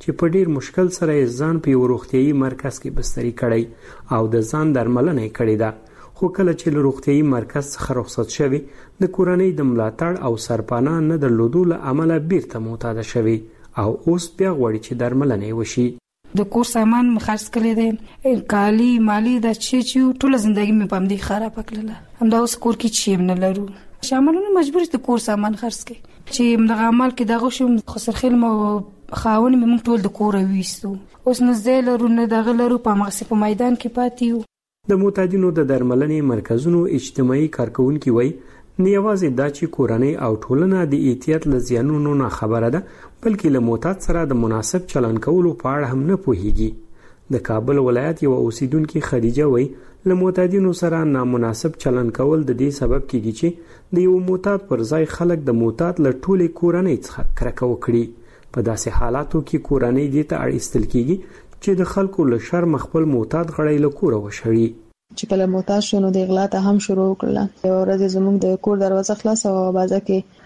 چې په ډیر مشکل سره ځان په یو روغتيایي مرکز کې بستري کړی او د ځان درملنه کړې ده، خو کله چې له روغتيایي مرکز څخه رخصت شوی د کورنۍ د ملاتړ او سرپناه نه درلودو له امله بیرته معتاد شوی او اوس بیا غواړي چې درملنه وشي. د کور سامان خرڅ کړی دی، کالی مالی د چې ټول ژوندۍ مې په دې خراب کړله. همدا اوس کور کې چیم نه لرو، شاملونه مجبور د کور سامان خرڅ کړي چې دغه عمل کې دغه شوم خسرخیل مو خاون مې ټول د کور وېستو. اوس نه زه لرو نه دغه لرو، په مغسه په میدان کې پاتې یو. د معتادینو د درملنې مرکزونو اجتماعي کارکونکي وایي نه یوازې دا چې کورنۍ او ټولنه د احتیاط له زیانونو نه خبره ده، بلکې له معتاد سره د مناسب چلن کولو په اړه هم نه پوهیږي. د کابل ولایت یو اوسیدونکي خدیجه وایي له معتادینو سره نامناسب چلن کول د دې سبب کیږي چې د یو معتاد پر ځای خلک د معتاد له ټولې کورنۍ څخه کرکه وکړي. په داسې حالاتو کې کورنۍ دې ته اړ ایستل کیږي چې د خلکو له شرم خپل معتاد غړی له کوره وشړي. چې کله معتاد شو نو د اغلا ته هم شروع کړل. یو ورځ زموږ د کور دروازه خلاص او بازه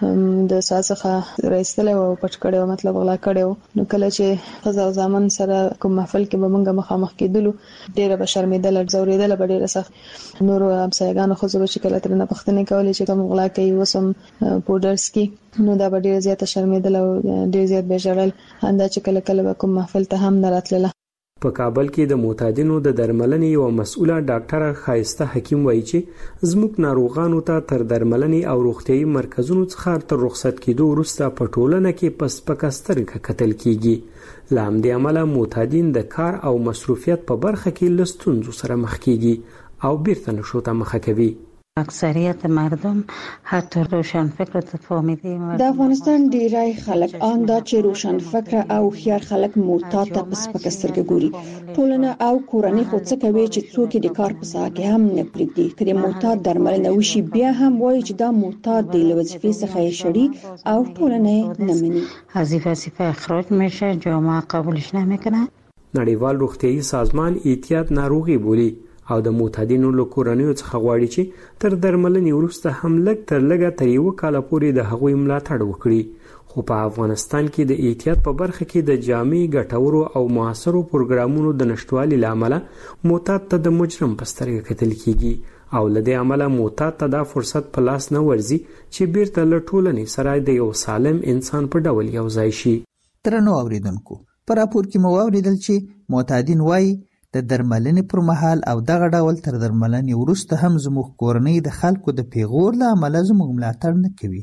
کې د ساسخه راستل او پټ کړو، مطلب غلا کړو. نو کله چې خزا او زامن سره کوم محفل کې به موږ مخامخ کېدلو، ډېره به شرمېدل، زوریدل به ډېره سخت. نور همسایګانو خو زه چې کله ترنه پښتنې کولې چې کوم غلا کوي وسم پودرز کې، نو دا به ډېر زیات شرمېدل او ډېر زیات به ژړل. انده چې کله کله به کوم محفل ته هم نه راتلله. په کابل کې د معتادینو د درملنې یو مسؤله ډاکټره خایسته حکیم وایي چې زموږ ناروغانو ته تر درملنې او روغتيایي مرکزونو څخه تر رخصت کېدو وروسته په ټولنه کې پس پکسترګه کتل کیږي. له همدې امله معتادین د کار او مصروفیت په برخه کې له ستونزو سره مخ کیږي او بیرته نشو ته مخه کوي. اکثریت مردم حتی روشن فکر ته فهمیده. د افغانستان ډیری خلک آن دا چې روشن فکر او خيار خلک معتاد ته پس پکسترګه ګوري. ټولنه او کورنۍ خو څه کوي چې څوک د کار په ساحه کې هم نه پریږدي. کله معتاد درملنه وشي بیا هم وایي چې دا معتاد دی، له وظیفې څخه یې شړي او ټولنه نه مني. از وظیفه اخراج میشه، جامعه قبولش نمیکنه. نړیوال روغتيایي سازمان احتیاط ناروغي بولي او د معتادینو له کورنیو څخه غواړي چې تر درملنې وروسته هم لږ تر لږه تر یو کال پورې د هغوی ملاتړ وکړي. خو په افغانستان کې د احتیاط په برخه کې د جامع ګټورو او موثرو پروګرامونو د نشټوالي لامل معتاد ته د مجرم په سترګه کتل کیږي او لدې عمله معتاد ته دا فرصت په لاس نه ورځي چې بیرته له ټولنې سره د یو سالم انسان په ډول یو ځای شي. درنو اوریدونکو، په راپور کې مو اوریدل چې معتادین وایي د درملنې پر مهال او دغه ډول تر درملنې وروسته هم زموږ کورنۍ د خلکو د پیغور له امله زموږ ملاتړ نه کوي.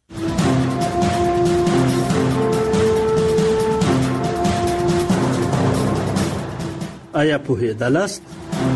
آیا پوهېدلاست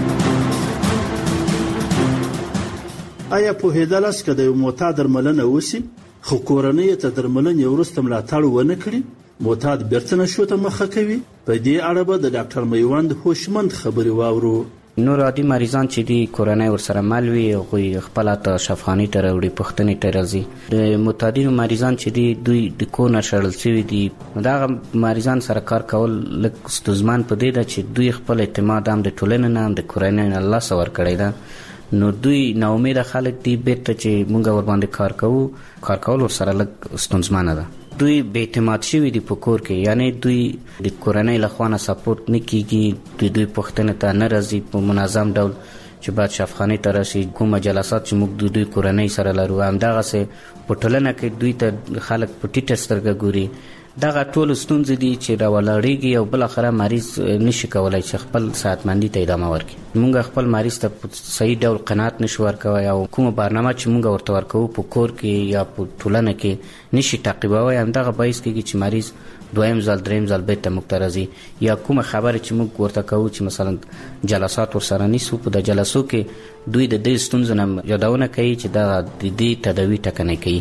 که د یو معتاد درملنه وشي خو کورنۍ ته درملنې وروسته ملاتړ ونه کړي، معتاد بیرته نشو ته مخه کوي؟ په دې اړه به د ډاکټر میوند هوشمند خبري واورو. نور عادي مریضان چې دی کورنۍ ورسره مل وي هغوی خپل ته شفاخانې ته راوړي، پوښتنې ته راځي. د معتادینو مریضان چې دی دوی د کور نه شړل شوي دي، دغه مریضان سره کار کول لږ ستونزمن په دې ده چې دوی خپل اعتماد هم د ټولنې نه هم د کورنۍ نه له لاسه ورکړی ده. نو دوی ناامیده خلک دي، بیرته چې مونږ ورباندې کار کول ورسره لږ ستونزمنه ده. دوی بے اعتماد شوي دي په کور کې، یعنی دوی د کورنۍ له خوا نه سپورټ نه کیږي، دوی پوښتنې ته نه راځي په منظم ډول چې باید شفاخانې ته راشي. کومه جلسات چې موږ دوی کورنۍ سره لرو همدغسې په ټولنه کې دوی ته خلک په ټیټه سترګه ګوري. دغه ټول ستونزې دي چې راولاړېږي او بل اخره مریض نشي کولای چې خپل صحتمندي ته ادامه ورکړي. موږ خپل مریض ته په صحیح ډول قناعت نشو ورکوی او کومه برنامه چې موږ ورته ورکوو په کور کې یا په ټولنه کې نشي تعقیبوی. همدغه باعث کېږي چې مریض دویم ځل دریم ځل بیرته موږ ته راځي، یا کومه خبره چې موږ ورته کوو چې مثلا جلسات ورسره نیسو، په د جلسو کې دوی د دې ستونزو نه یادونه کوي چې دا د دې تداوي ټکنۍ کوي.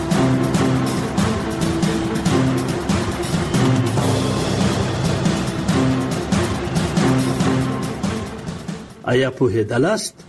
آیا پوهېدلاست؟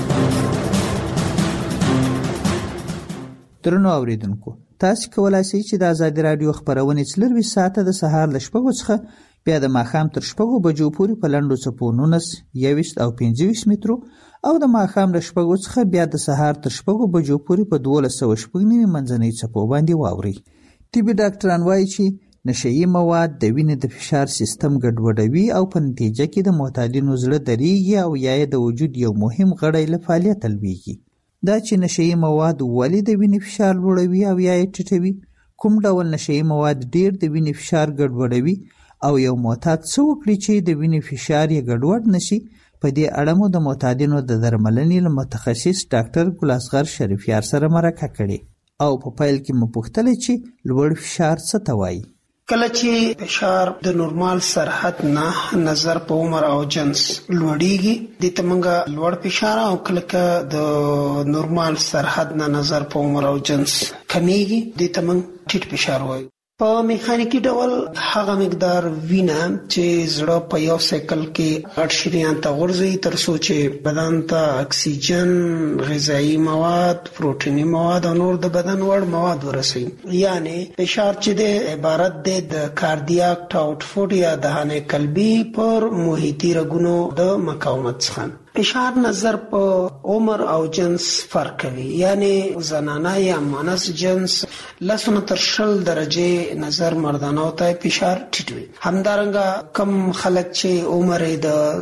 درنو اوریدونکو، تاسو کولای شئ چې د ازادي رادیو خبرونه 24 ساعته د سهار ل 6 څخه بیا د ماښام تر 6 بجو پورې په لنډو څپو 19 21 او 25 مترو او د ماښام ل 6 څخه بیا د سهار تر 6 بجو پورې په 1290 منځنۍ څپو باندې واوري. طبي ډاکټران وایي چې نشهیي مواد د وینې د فشار سیستم ګډوډوي او په نتیجه کې د معتادینو زړه دریږي او یا د وجود یو مهم غړی له فعالیته لویږي. دا چې نشهیي مواد ولې د وینې فشار لوړوي او یا یې ټیټوي، کوم ډول نشهیي مواد ډیر د وینې فشار ګډوډوي او یو معتاد څه وکړي چې د وینې فشار یې ګډوډ نشي، په دې اړه مو د معتادینو د درملنې له متخصص ډاکټر ګلاسغر شریفیار سره مرکه کړې او په پیل کې مو پوښتل چې لوړ فشار څه ته وایي. کله چې فشار د نورمال سرحد نه نظر په عمر او جنس لوړیږي د تمنګ لوړ فشار، او کله د نورمال سرحد نه نظر په عمر او جنس کمیږي د تمنګ ټیټ فشار وایي. په میخانیکی ډول هغه مقدار وینه چې زړه په یو سیکل کې 8 شریان ته ورځي تر څو چې بدن ته اکسیجن، غذایی مواد، پروتینی مواد او نور د بدن وړ مواد ورسي. یعنی فشار چې د عبارت د کاردیاک آوټپوټ یا دهانه قلبي پر محیطي رګونو د مقاومت څخه. فشار نظر په عمر او جنس فرق کوي، یعنی زنانه یا مانس جنس لسونه تر 20 درجه نظر مردانه او ته فشار ټیټ وي. همدارنګه کم خلک چې عمر د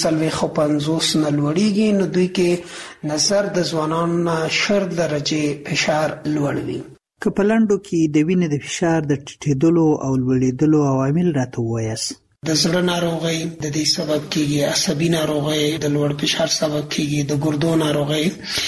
45 نه لوړیږي نو دوی کې نظر د ځوانانو 20 درجه فشار لوړ وي. که په لنډو کې د وینې د فشار د ټیټېدلو او لوړېدلو عوامل راته ووایاست. د زړه ناروغي د دې سبب کیږي، عصبي ناروغي د لوړ فشار سبب کیږي، د ګردو ناروغي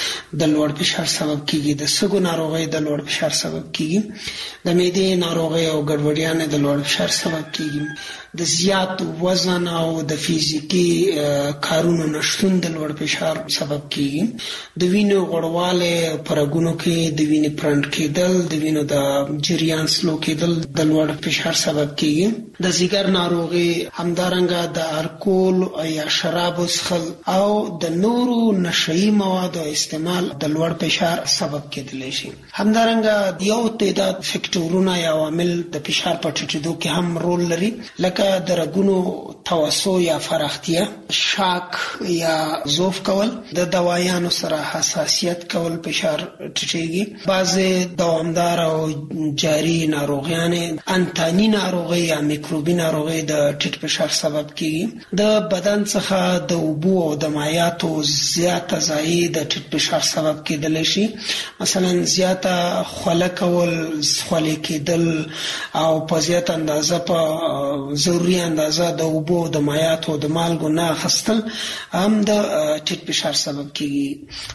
د لوړ فشار سبب کیږي، د سږو ناروغي د لوړ فشار سبب کیږي، د معدې ناروغي او ګډوډیاں د لوړ فشار سبب کیږي، د زیات وزن او د فزیکی کارونو نشټون د لوړ فشار سبب کیږي، د وینې غوړواله پرګونو کې د وینې پرند کېدل، د وینې د جریان سلو کېدل د لوړ فشار سبب کیږي، د ځیګر ناروغي، همدارنګه د الکول یا شراب څښل او د نورو نشهیي موادو استعمال د لوړ فشار سبب کېدلی شي. همدارنګه یو تعداد فکټورونه یا عوامل د فشار په ټیټېدو کې هم رول لري، لکه د رګونو توسع یا فراختیا، شاک یا ضعف کول، د دوايانو سره حساسیت کول فشار ټیټېږي، بعضې دوامدار او جاری ناروغیانې، انتاني ناروغي یا میکروبي ناروغي د ټیټ فشار سبب کیږي، د بدن څخه د اوبو او د مایعاتو زیاته ضایع د ټیټ فشار سبب کېدلی شي. مثلا زیاته خوله کول، خولې کېدل او په زیاته اندازه په ضروري اندازه د اوبو د مایعاتو د مالګو نه اخیستل هم د ټیټ فشار سبب کیږي.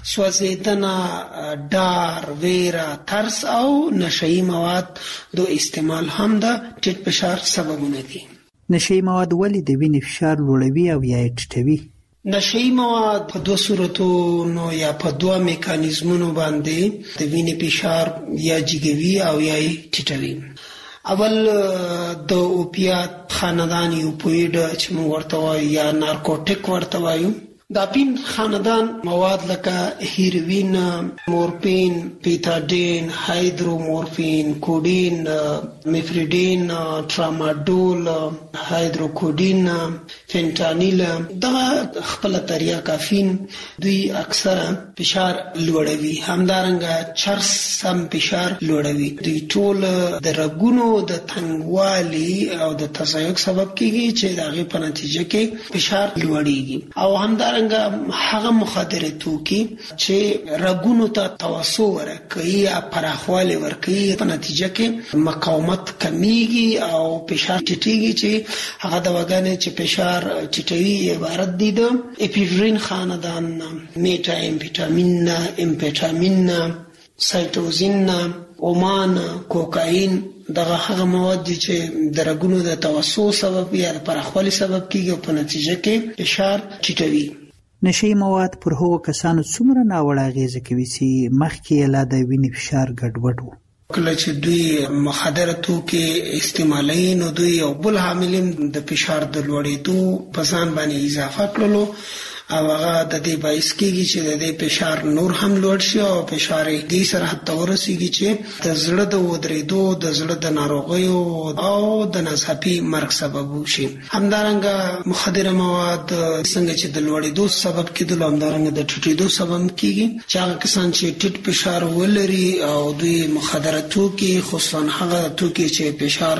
سوځېدنه، ډار، ویره، ترس او نشهیي مواد د استعمال هم د ټیټ فشار سببونه دي. نشهیي مواد ولې د وینې فشار لوړوي او یا یې ټیټوي؟ نشهیي مواد په 2 صورتونو یا په 2 میکانیزمونو باندې د وینې فشار یا جګوي او یا یې ټیټوي. اول د اوپیات خاندان یوپویډ چې موږ ورته وایو یا نارکوټیک ورته وایو، د اپین خاندان مواد لکه هیروین، مورفین، پیتاډین، هایدرومورفین، کوډین، میفریډین، ټراماډول، هایدروکوډین، فینټانیل، دغه خپل طریقه کافین دوی اکثره فشار لوړوي. همدارنګه چرس هم فشار لوړوي. دوی ټول د رګونو د تنګوالي او د تضایق سبب کیږي چې دغه په نتیجه کې فشار لوړیږي. او همدارنګه هغه مخدره توکي چې رګونو ته توسع ورکوي یا پراخوالی ورکوي، په نتیجه کې مقاومت کمیږي او فشار ټیټیږي، چې هغه دواګانې چې فشار ټیټوي عبارت دي د اپیډرین خاندان، میټا امفیټامین، امفیټامین، سایټوزین، اومان، کوکاین، دغه هغه مواد دي چې د رګونو د توسع سبب یا د پراخوالي سبب کیږي او په نتیجه کې فشار ټیټوي. نشهیي مواد پر هغو کسانو څومره ناوړه اغیزه کوي چې مخکې یې لا د وینې فشار ګډوډ و؟ کله چې دوی مخدره توکي استعمالوي نو دوی یو بل عامل د فشار د لوړېدو په ځان باندې اضافه کړلو او هغه د دې باعث کیږي چې د دې فشار نور هم لوړ شي او فشار دې سره حتی ورسیږي چې د زړه د ودرېدو، د زړه د ناروغیو او د ناڅاپي مرګ سبب وشي. همدارنګه مخدره مواد څنګه چې د لوړېدو سبب کېدل، همدارنګه د ټیټېدو سبب کیږي چې هغه کسان چې ټیټ فشار ولري او دوی مخدره توکي، خصوصا هغه توکي چې فشار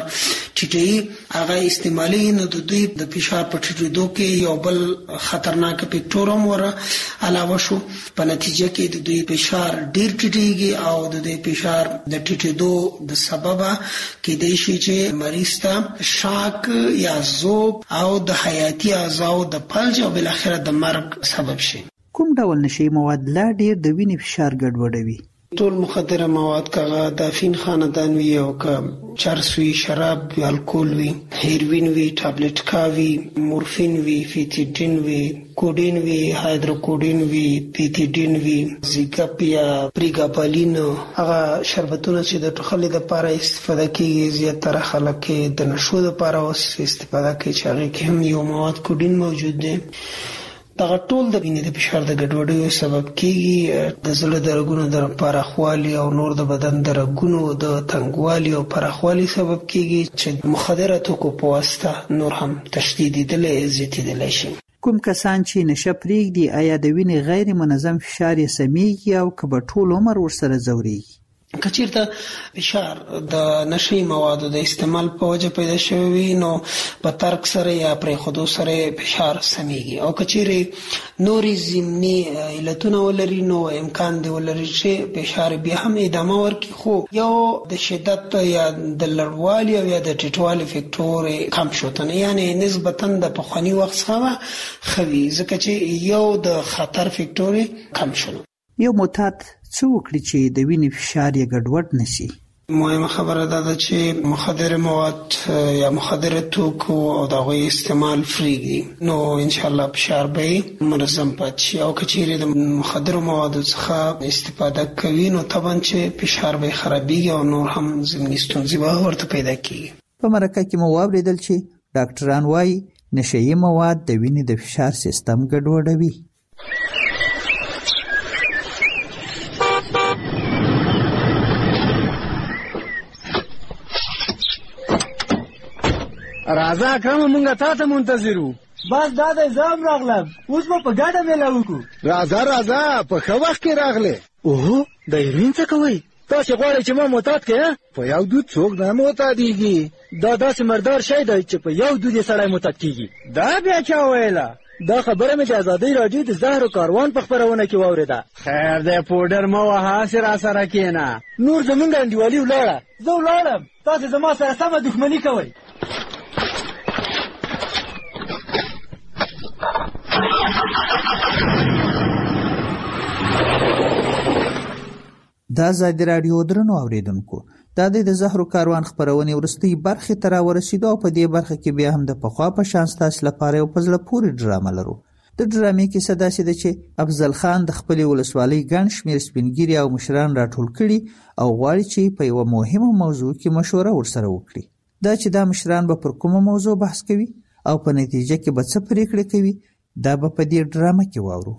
ټیټوي هغه استعمالي، نو د دوی د فشار په ټیټېدو کې یو بل خطرناک فکټور هم ور علاوه شو. په نتیجه کې د دوی فشار ډیر ټیټیږي او د دوی فشار د ټیټېدو د سبب کېدای شي چې مریض ته شاک یا ذوب او د حیاتي اعضاء د فلج او بل اخر د مرګ سبب شي. کوم ډول نشي مواد لا ډیر د وینې فشار ګډوډوي؟ ټول مخدره مواد کغه د فین خاندان وی او ک چرس وی، شراب وی، الکول وی، هیروین وی، ټابلیټ کاوی، مورفین وی، فیتیډین وی، کوډین وی، هایدروکوډین وی، پیتیډین وی، زیګاپیا، پریګابالین، هغه شربتونه چې د ټخلې لپاره استفاده کیږي، زیاتره خلک د نشو لپاره استفاده کوي چې هغه کې هم یو مواد کوډین موجود دی. دغه ټول د وینې د فشار د ګډوډۍ سبب کیږي، د زړه د رګونو د پراخوالي او نور د بدن د رګونو د تنګوالي او پراخوالي سبب کیږي چې مخدره توکو په واسطه نور هم تشدیدېدلی زیاتېدلی شي. کوم کسان چې نشه پرېږدي آیا د وینې غیر منظم فشار یې سمیږي او که به ټول عمر ورسره ځورېږي؟ که چیرته فشار د نشي موادو د استعمال په وجه پیدا شوی وي نو په ترک سره یا پرېښودو سره فشار سمیږي، او که چیرې نورې ضمني علتونه ولري نو امکان دی ولري چې فشار بیا هم ادامه ورکړي، خو یو د شدت یا د لوړوالي او یا د ټیټوالي فکټور کم شوتنه، یعنی نسبتا د پخواني وخت څخه ښه وي، ځکه چې یو د خطر فکټور کم شول. یو معتاد څه وکړي چې د وینې فشار یې ګډوډ نشي؟ مهمه خبره ده چې مخدره مواد یا مخدره توکو او د هغوی استعمال پرېږدي، نو انشاءالله فشار به منظم پاتې شي. او که چیرې د مخدره موادو څخه استفاده کوي نو طبعا چې فشار به خرابېږي او نور هم ضمني ستونزې به ورته پیدا کېږي. په مرکه کې مو واورېدل چې ډاکټران وایي نشهیي مواد د وینې د فشار سیستم ګډوډوي. راځه اکرم، مونږ تا ته منتظر وو. بس دا د زام راغلم، اوس به په ګډه میله وکړو. راځه په ښه وخت کې راغلې. اوهو د هیروین څه کوئ؟ تاسې غواړئ چې ما معتاد کړې؟ په یو دود څوک نه معتادېږي. دا داسې مردار شی دی چې په یو دود یې سړی معتاد کېږي. دا بیا چا ویله؟ دا خبره مې د ازادۍ راډیو د زهرو کاروان په خپرونه کې واورېده. خیر دی پوډر مه وهه، هسې راسره کښېنه. نور زموږ انډیوالي ولاړه، زه ولاړم، تاسې زما سره سمه دښمني کوئ. دا ازادي راډیو درنو اوریدونکو، دا د زهرو کاروان خپرونې وروستۍ برخې ته راورسېدو او په دې برخه کې بیا هم د پخوا په شان ستاسو لپاره یو په زړه پورې ډرامه لرو. د ډرامې کیسه داسې ده چې افضل خان د خپلې ولسوالۍ ګڼ شمېر سپینګیري او مشران راټول کړي او غواړي چې په یوه مهمه موضوع کې مشوره ورسره وکړي. دا چې دا مشران به پر کومه موضوع بحث کوي او په نتیجه کې به څه پریکړې کوي، دا به په دې ډرامه کې واورو.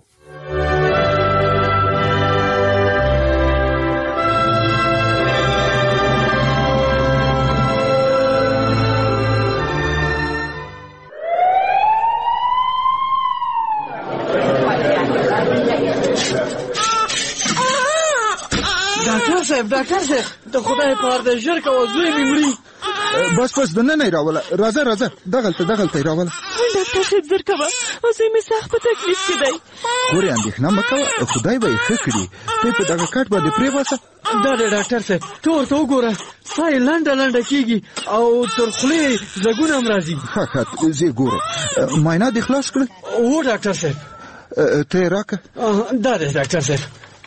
ډاکټر صاحب د خدای په اړه ژر کوه، زوی مې مري. بس دننه یې راوله. راځه دغلته یې راوله. ډاکټر صاحب زر کوه، زوی مې سخت په تکلیف کې دی. خورې اندېښنه مه کوه، خدای به یې ښه کړي. ته په دغه کټ باندې پرېباسه. دا دی ډاکټر صاحب، ته ورته وګوره، ساه یې لنډه کېږي او تر خولې ځګونه هم راځي. ښه زه یې ګورم. معاینات دې خلاص کړل؟ هو ډاکټر صاحب. ته یې راکړه. دا دی ډاکټر صاحب.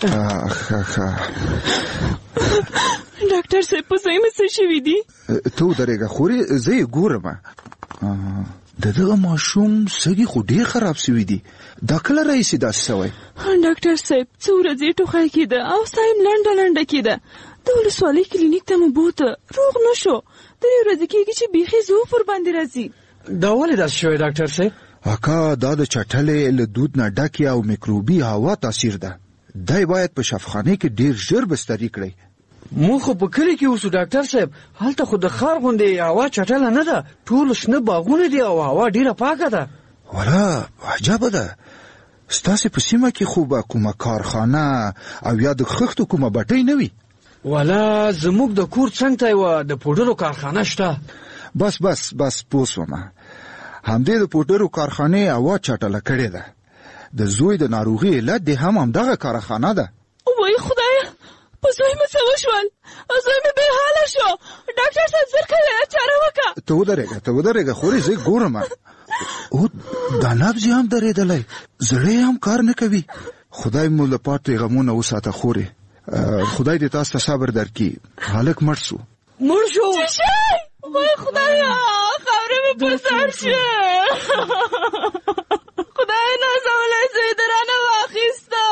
ډاکټر صاحب په ځای مې څه شوي دي؟ ته ودرېږه خورې، زه یې ګورم. د دغه ماشوم سږي خو ډېر خراب شوي دي. دا کله راهیسې داسې شوی؟ ډاکټر صاحب څه ورځې ټوخی کېده او ساه یې لنډه کېده. د ولسوالۍ کلینیک ته مو بوته، روغ نه شو. 3 ورځې کېږي چې بیخي زوف ورباندې راځي. دا ولې داسې شوی ډاکټر صاحب؟ اکا دا د چټلې له دود نه ډکې او میکروبي هوا تاثیر ده. دی باید په شفاخانه کې ډیر ژر بستري کړئ. مونږ خو په کلي کې اوسو ډاکټر صاحب. هلته خو د ښار غوندې هوا چټله نه ده. ټول شنه باغونه دي او هوا ډیره پاکه ده. ولا عجبه ده. ستاسې په سیمه کې خو به کومه کارخانه او یا د خښتو کومه بټۍ نه وي؟ ولا زموږ د کور څنګ ته یوه د پوډرو کارخانه شته. بس پوه سومه. همدې د پوډرو کارخانې هوا چټله کړې ده. د زوی د ناروغي علت دې هم همدغه کارخانه ده. وای خدایا، په زوی مې څه وشول؟ زوی مې بې حاله شو. ډاکټر صاحب زر کوي چاره وکړه. ته ودرېږه خورې زه ګورم. او دا نبض هم درېدلی، زړه هم کار نه کوي. خدای مو له پاتې غمونه وساته خورې. خدای دې تاسو ته صبر درکړي. هلک مړ شو. وای خدایا، خاورې مې پر سر شوې. خدای نازولی زوی دې رانه واخیسته.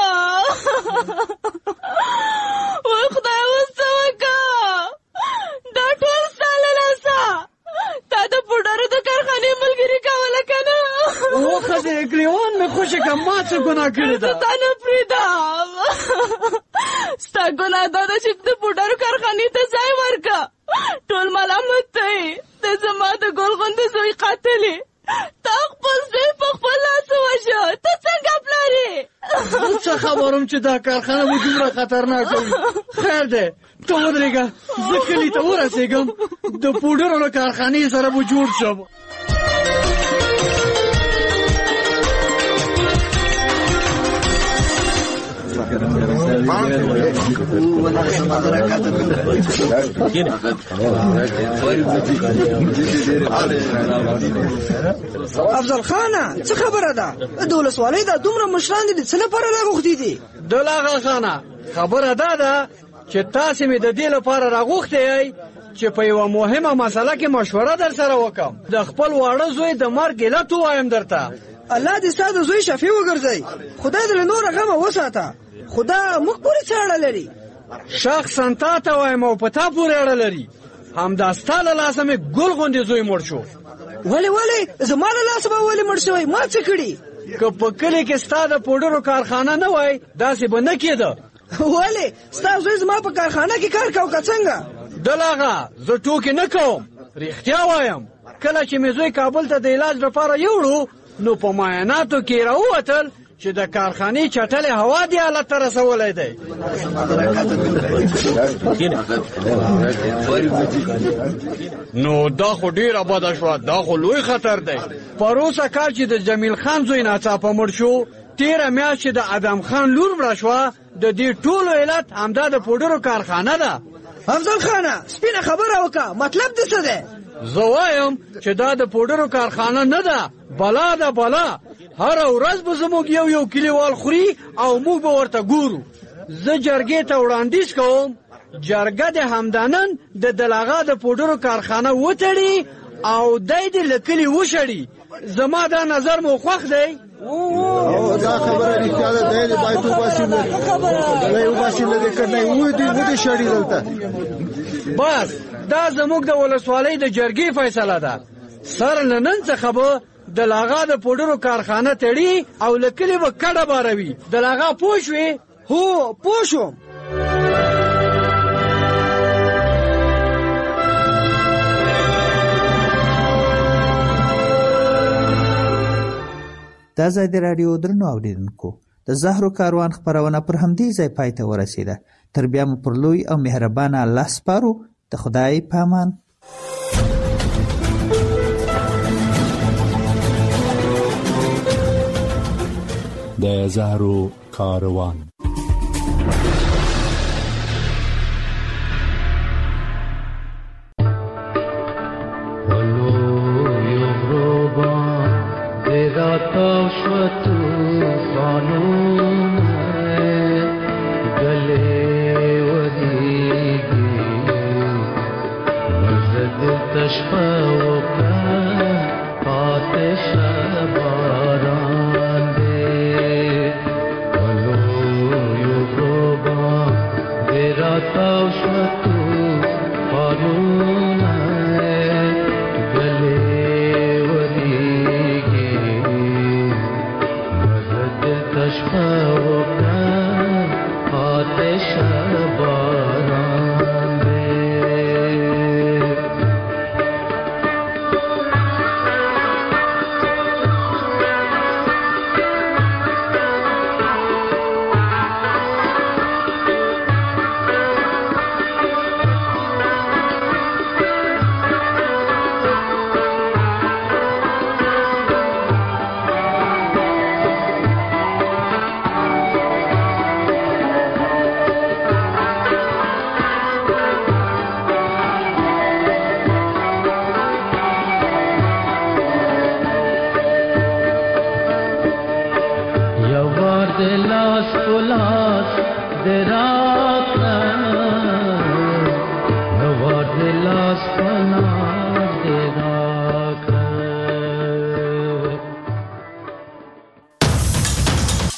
وای خدای اوس څه وکړه؟ دا ټول ستا له لاسه. تا د پوډرو د کارخانې ملګري کوله که نه؟ ښځې ګریوان مې خوشې که ما څه ګناه کړې ده؟ زه تا نه پرېږدم. ستا ګناه دا ده چې د پوډرو کارخانې ته ځای ورکړه. ټول ملامت دی. ته زما د ګل غوندې زوی قاتل یې. تا خپل زوی په خپل لاس ووژه. ته څنګه پلار یې؟ زه څه خبرم چې دا کارخانه مو دومره خطرناکه وي. خیر دی، ته ودرېږه، زه کلي ته ورسېږم. د پوډرو له کارخانې سره به جوړ شم. افضل خانه، څه خبره ده؟ د ولسوالۍ دا دومره مشران دي، څه لپاره راغوښتي دي؟ دلاغه خانه، خبره دا ده چې تاسې مې د دې لپاره راغوښتی یئ چې په یوه مهمه مسله کې مشوره در سره وکړم. د خپل واړه زوی د مرګ علت ووایم درته. الله دې ستا د زوی شفیع وګرځوي. خدای دې له نوره غمه وساته. خدا موږ پورې څه اړه لري؟ شخصا تا ته وایم او په تا پورې اړه لري. همدا ستا له لاسه مې ګل غوندې زوی مړ شو. ولې زما له لاسه به ولې مړ شوی؟ ما څه کړي؟ که په کلي کې ستا د پوډرو کارخانه نه وای داسې به نه کېده. ولې ستا زوی زما په کارخانه کې کار کو که څنګه؟ دلاغه زه ټوکې نه کوم، رښتیا وایم. کله چې مې زوی کابل ته د علاج لپاره یوړو نو په معایناتو کې راووتل چې د کارخانې چټلې هوا دې حالت ته رسولی دی. نو دا خو ډېره بده شوه. دا خو لوی خطر دی. پروسه کال چې د جمیل خان زوی ناڅاپه مړ شو، تېره میاشت چې د ادم خان لور مړه شوه، د دې ټولو علت همدا د پوډرو کارخانه ده. افضل خانه، سپینه خبره وکړه، مطلب دې څه دی؟ زه وایم چې دا د پوډرو کارخانه نه ده، بلا ده بلا. هر ورځ به زموږ یو کلیوال خوري او موږ به ورته ګورو. زه جرګې ته وړاندیز کوم جرګه د همدانن د دلاغه د پوډرو کارخانه وتړي او دی دې له کلي وشړي. زما دا نظر مو خوښ دی؟ دا خبره رښتیا ده. دی دې باید وباسي له دې کړنې ودې شړي دلته. بس دا زموږ د ولسوالۍ د جرګې فیصله ده. سر له نن څخه به د لاغا د پوډرو کارخانه تړي او له کلي به کډه باروي. د لاغا پوه شوې؟ هو پوه شوم. دا ځای د راډیو درنو اوریدونکو د زهرو کاروان خپرونه پر همدې ځای پای ته ورسېده. تر بیا مو پر لوی او مهربانه الله سپارو. د خدای په امان. د زهرو کاروان. गले वरीगे de las polas de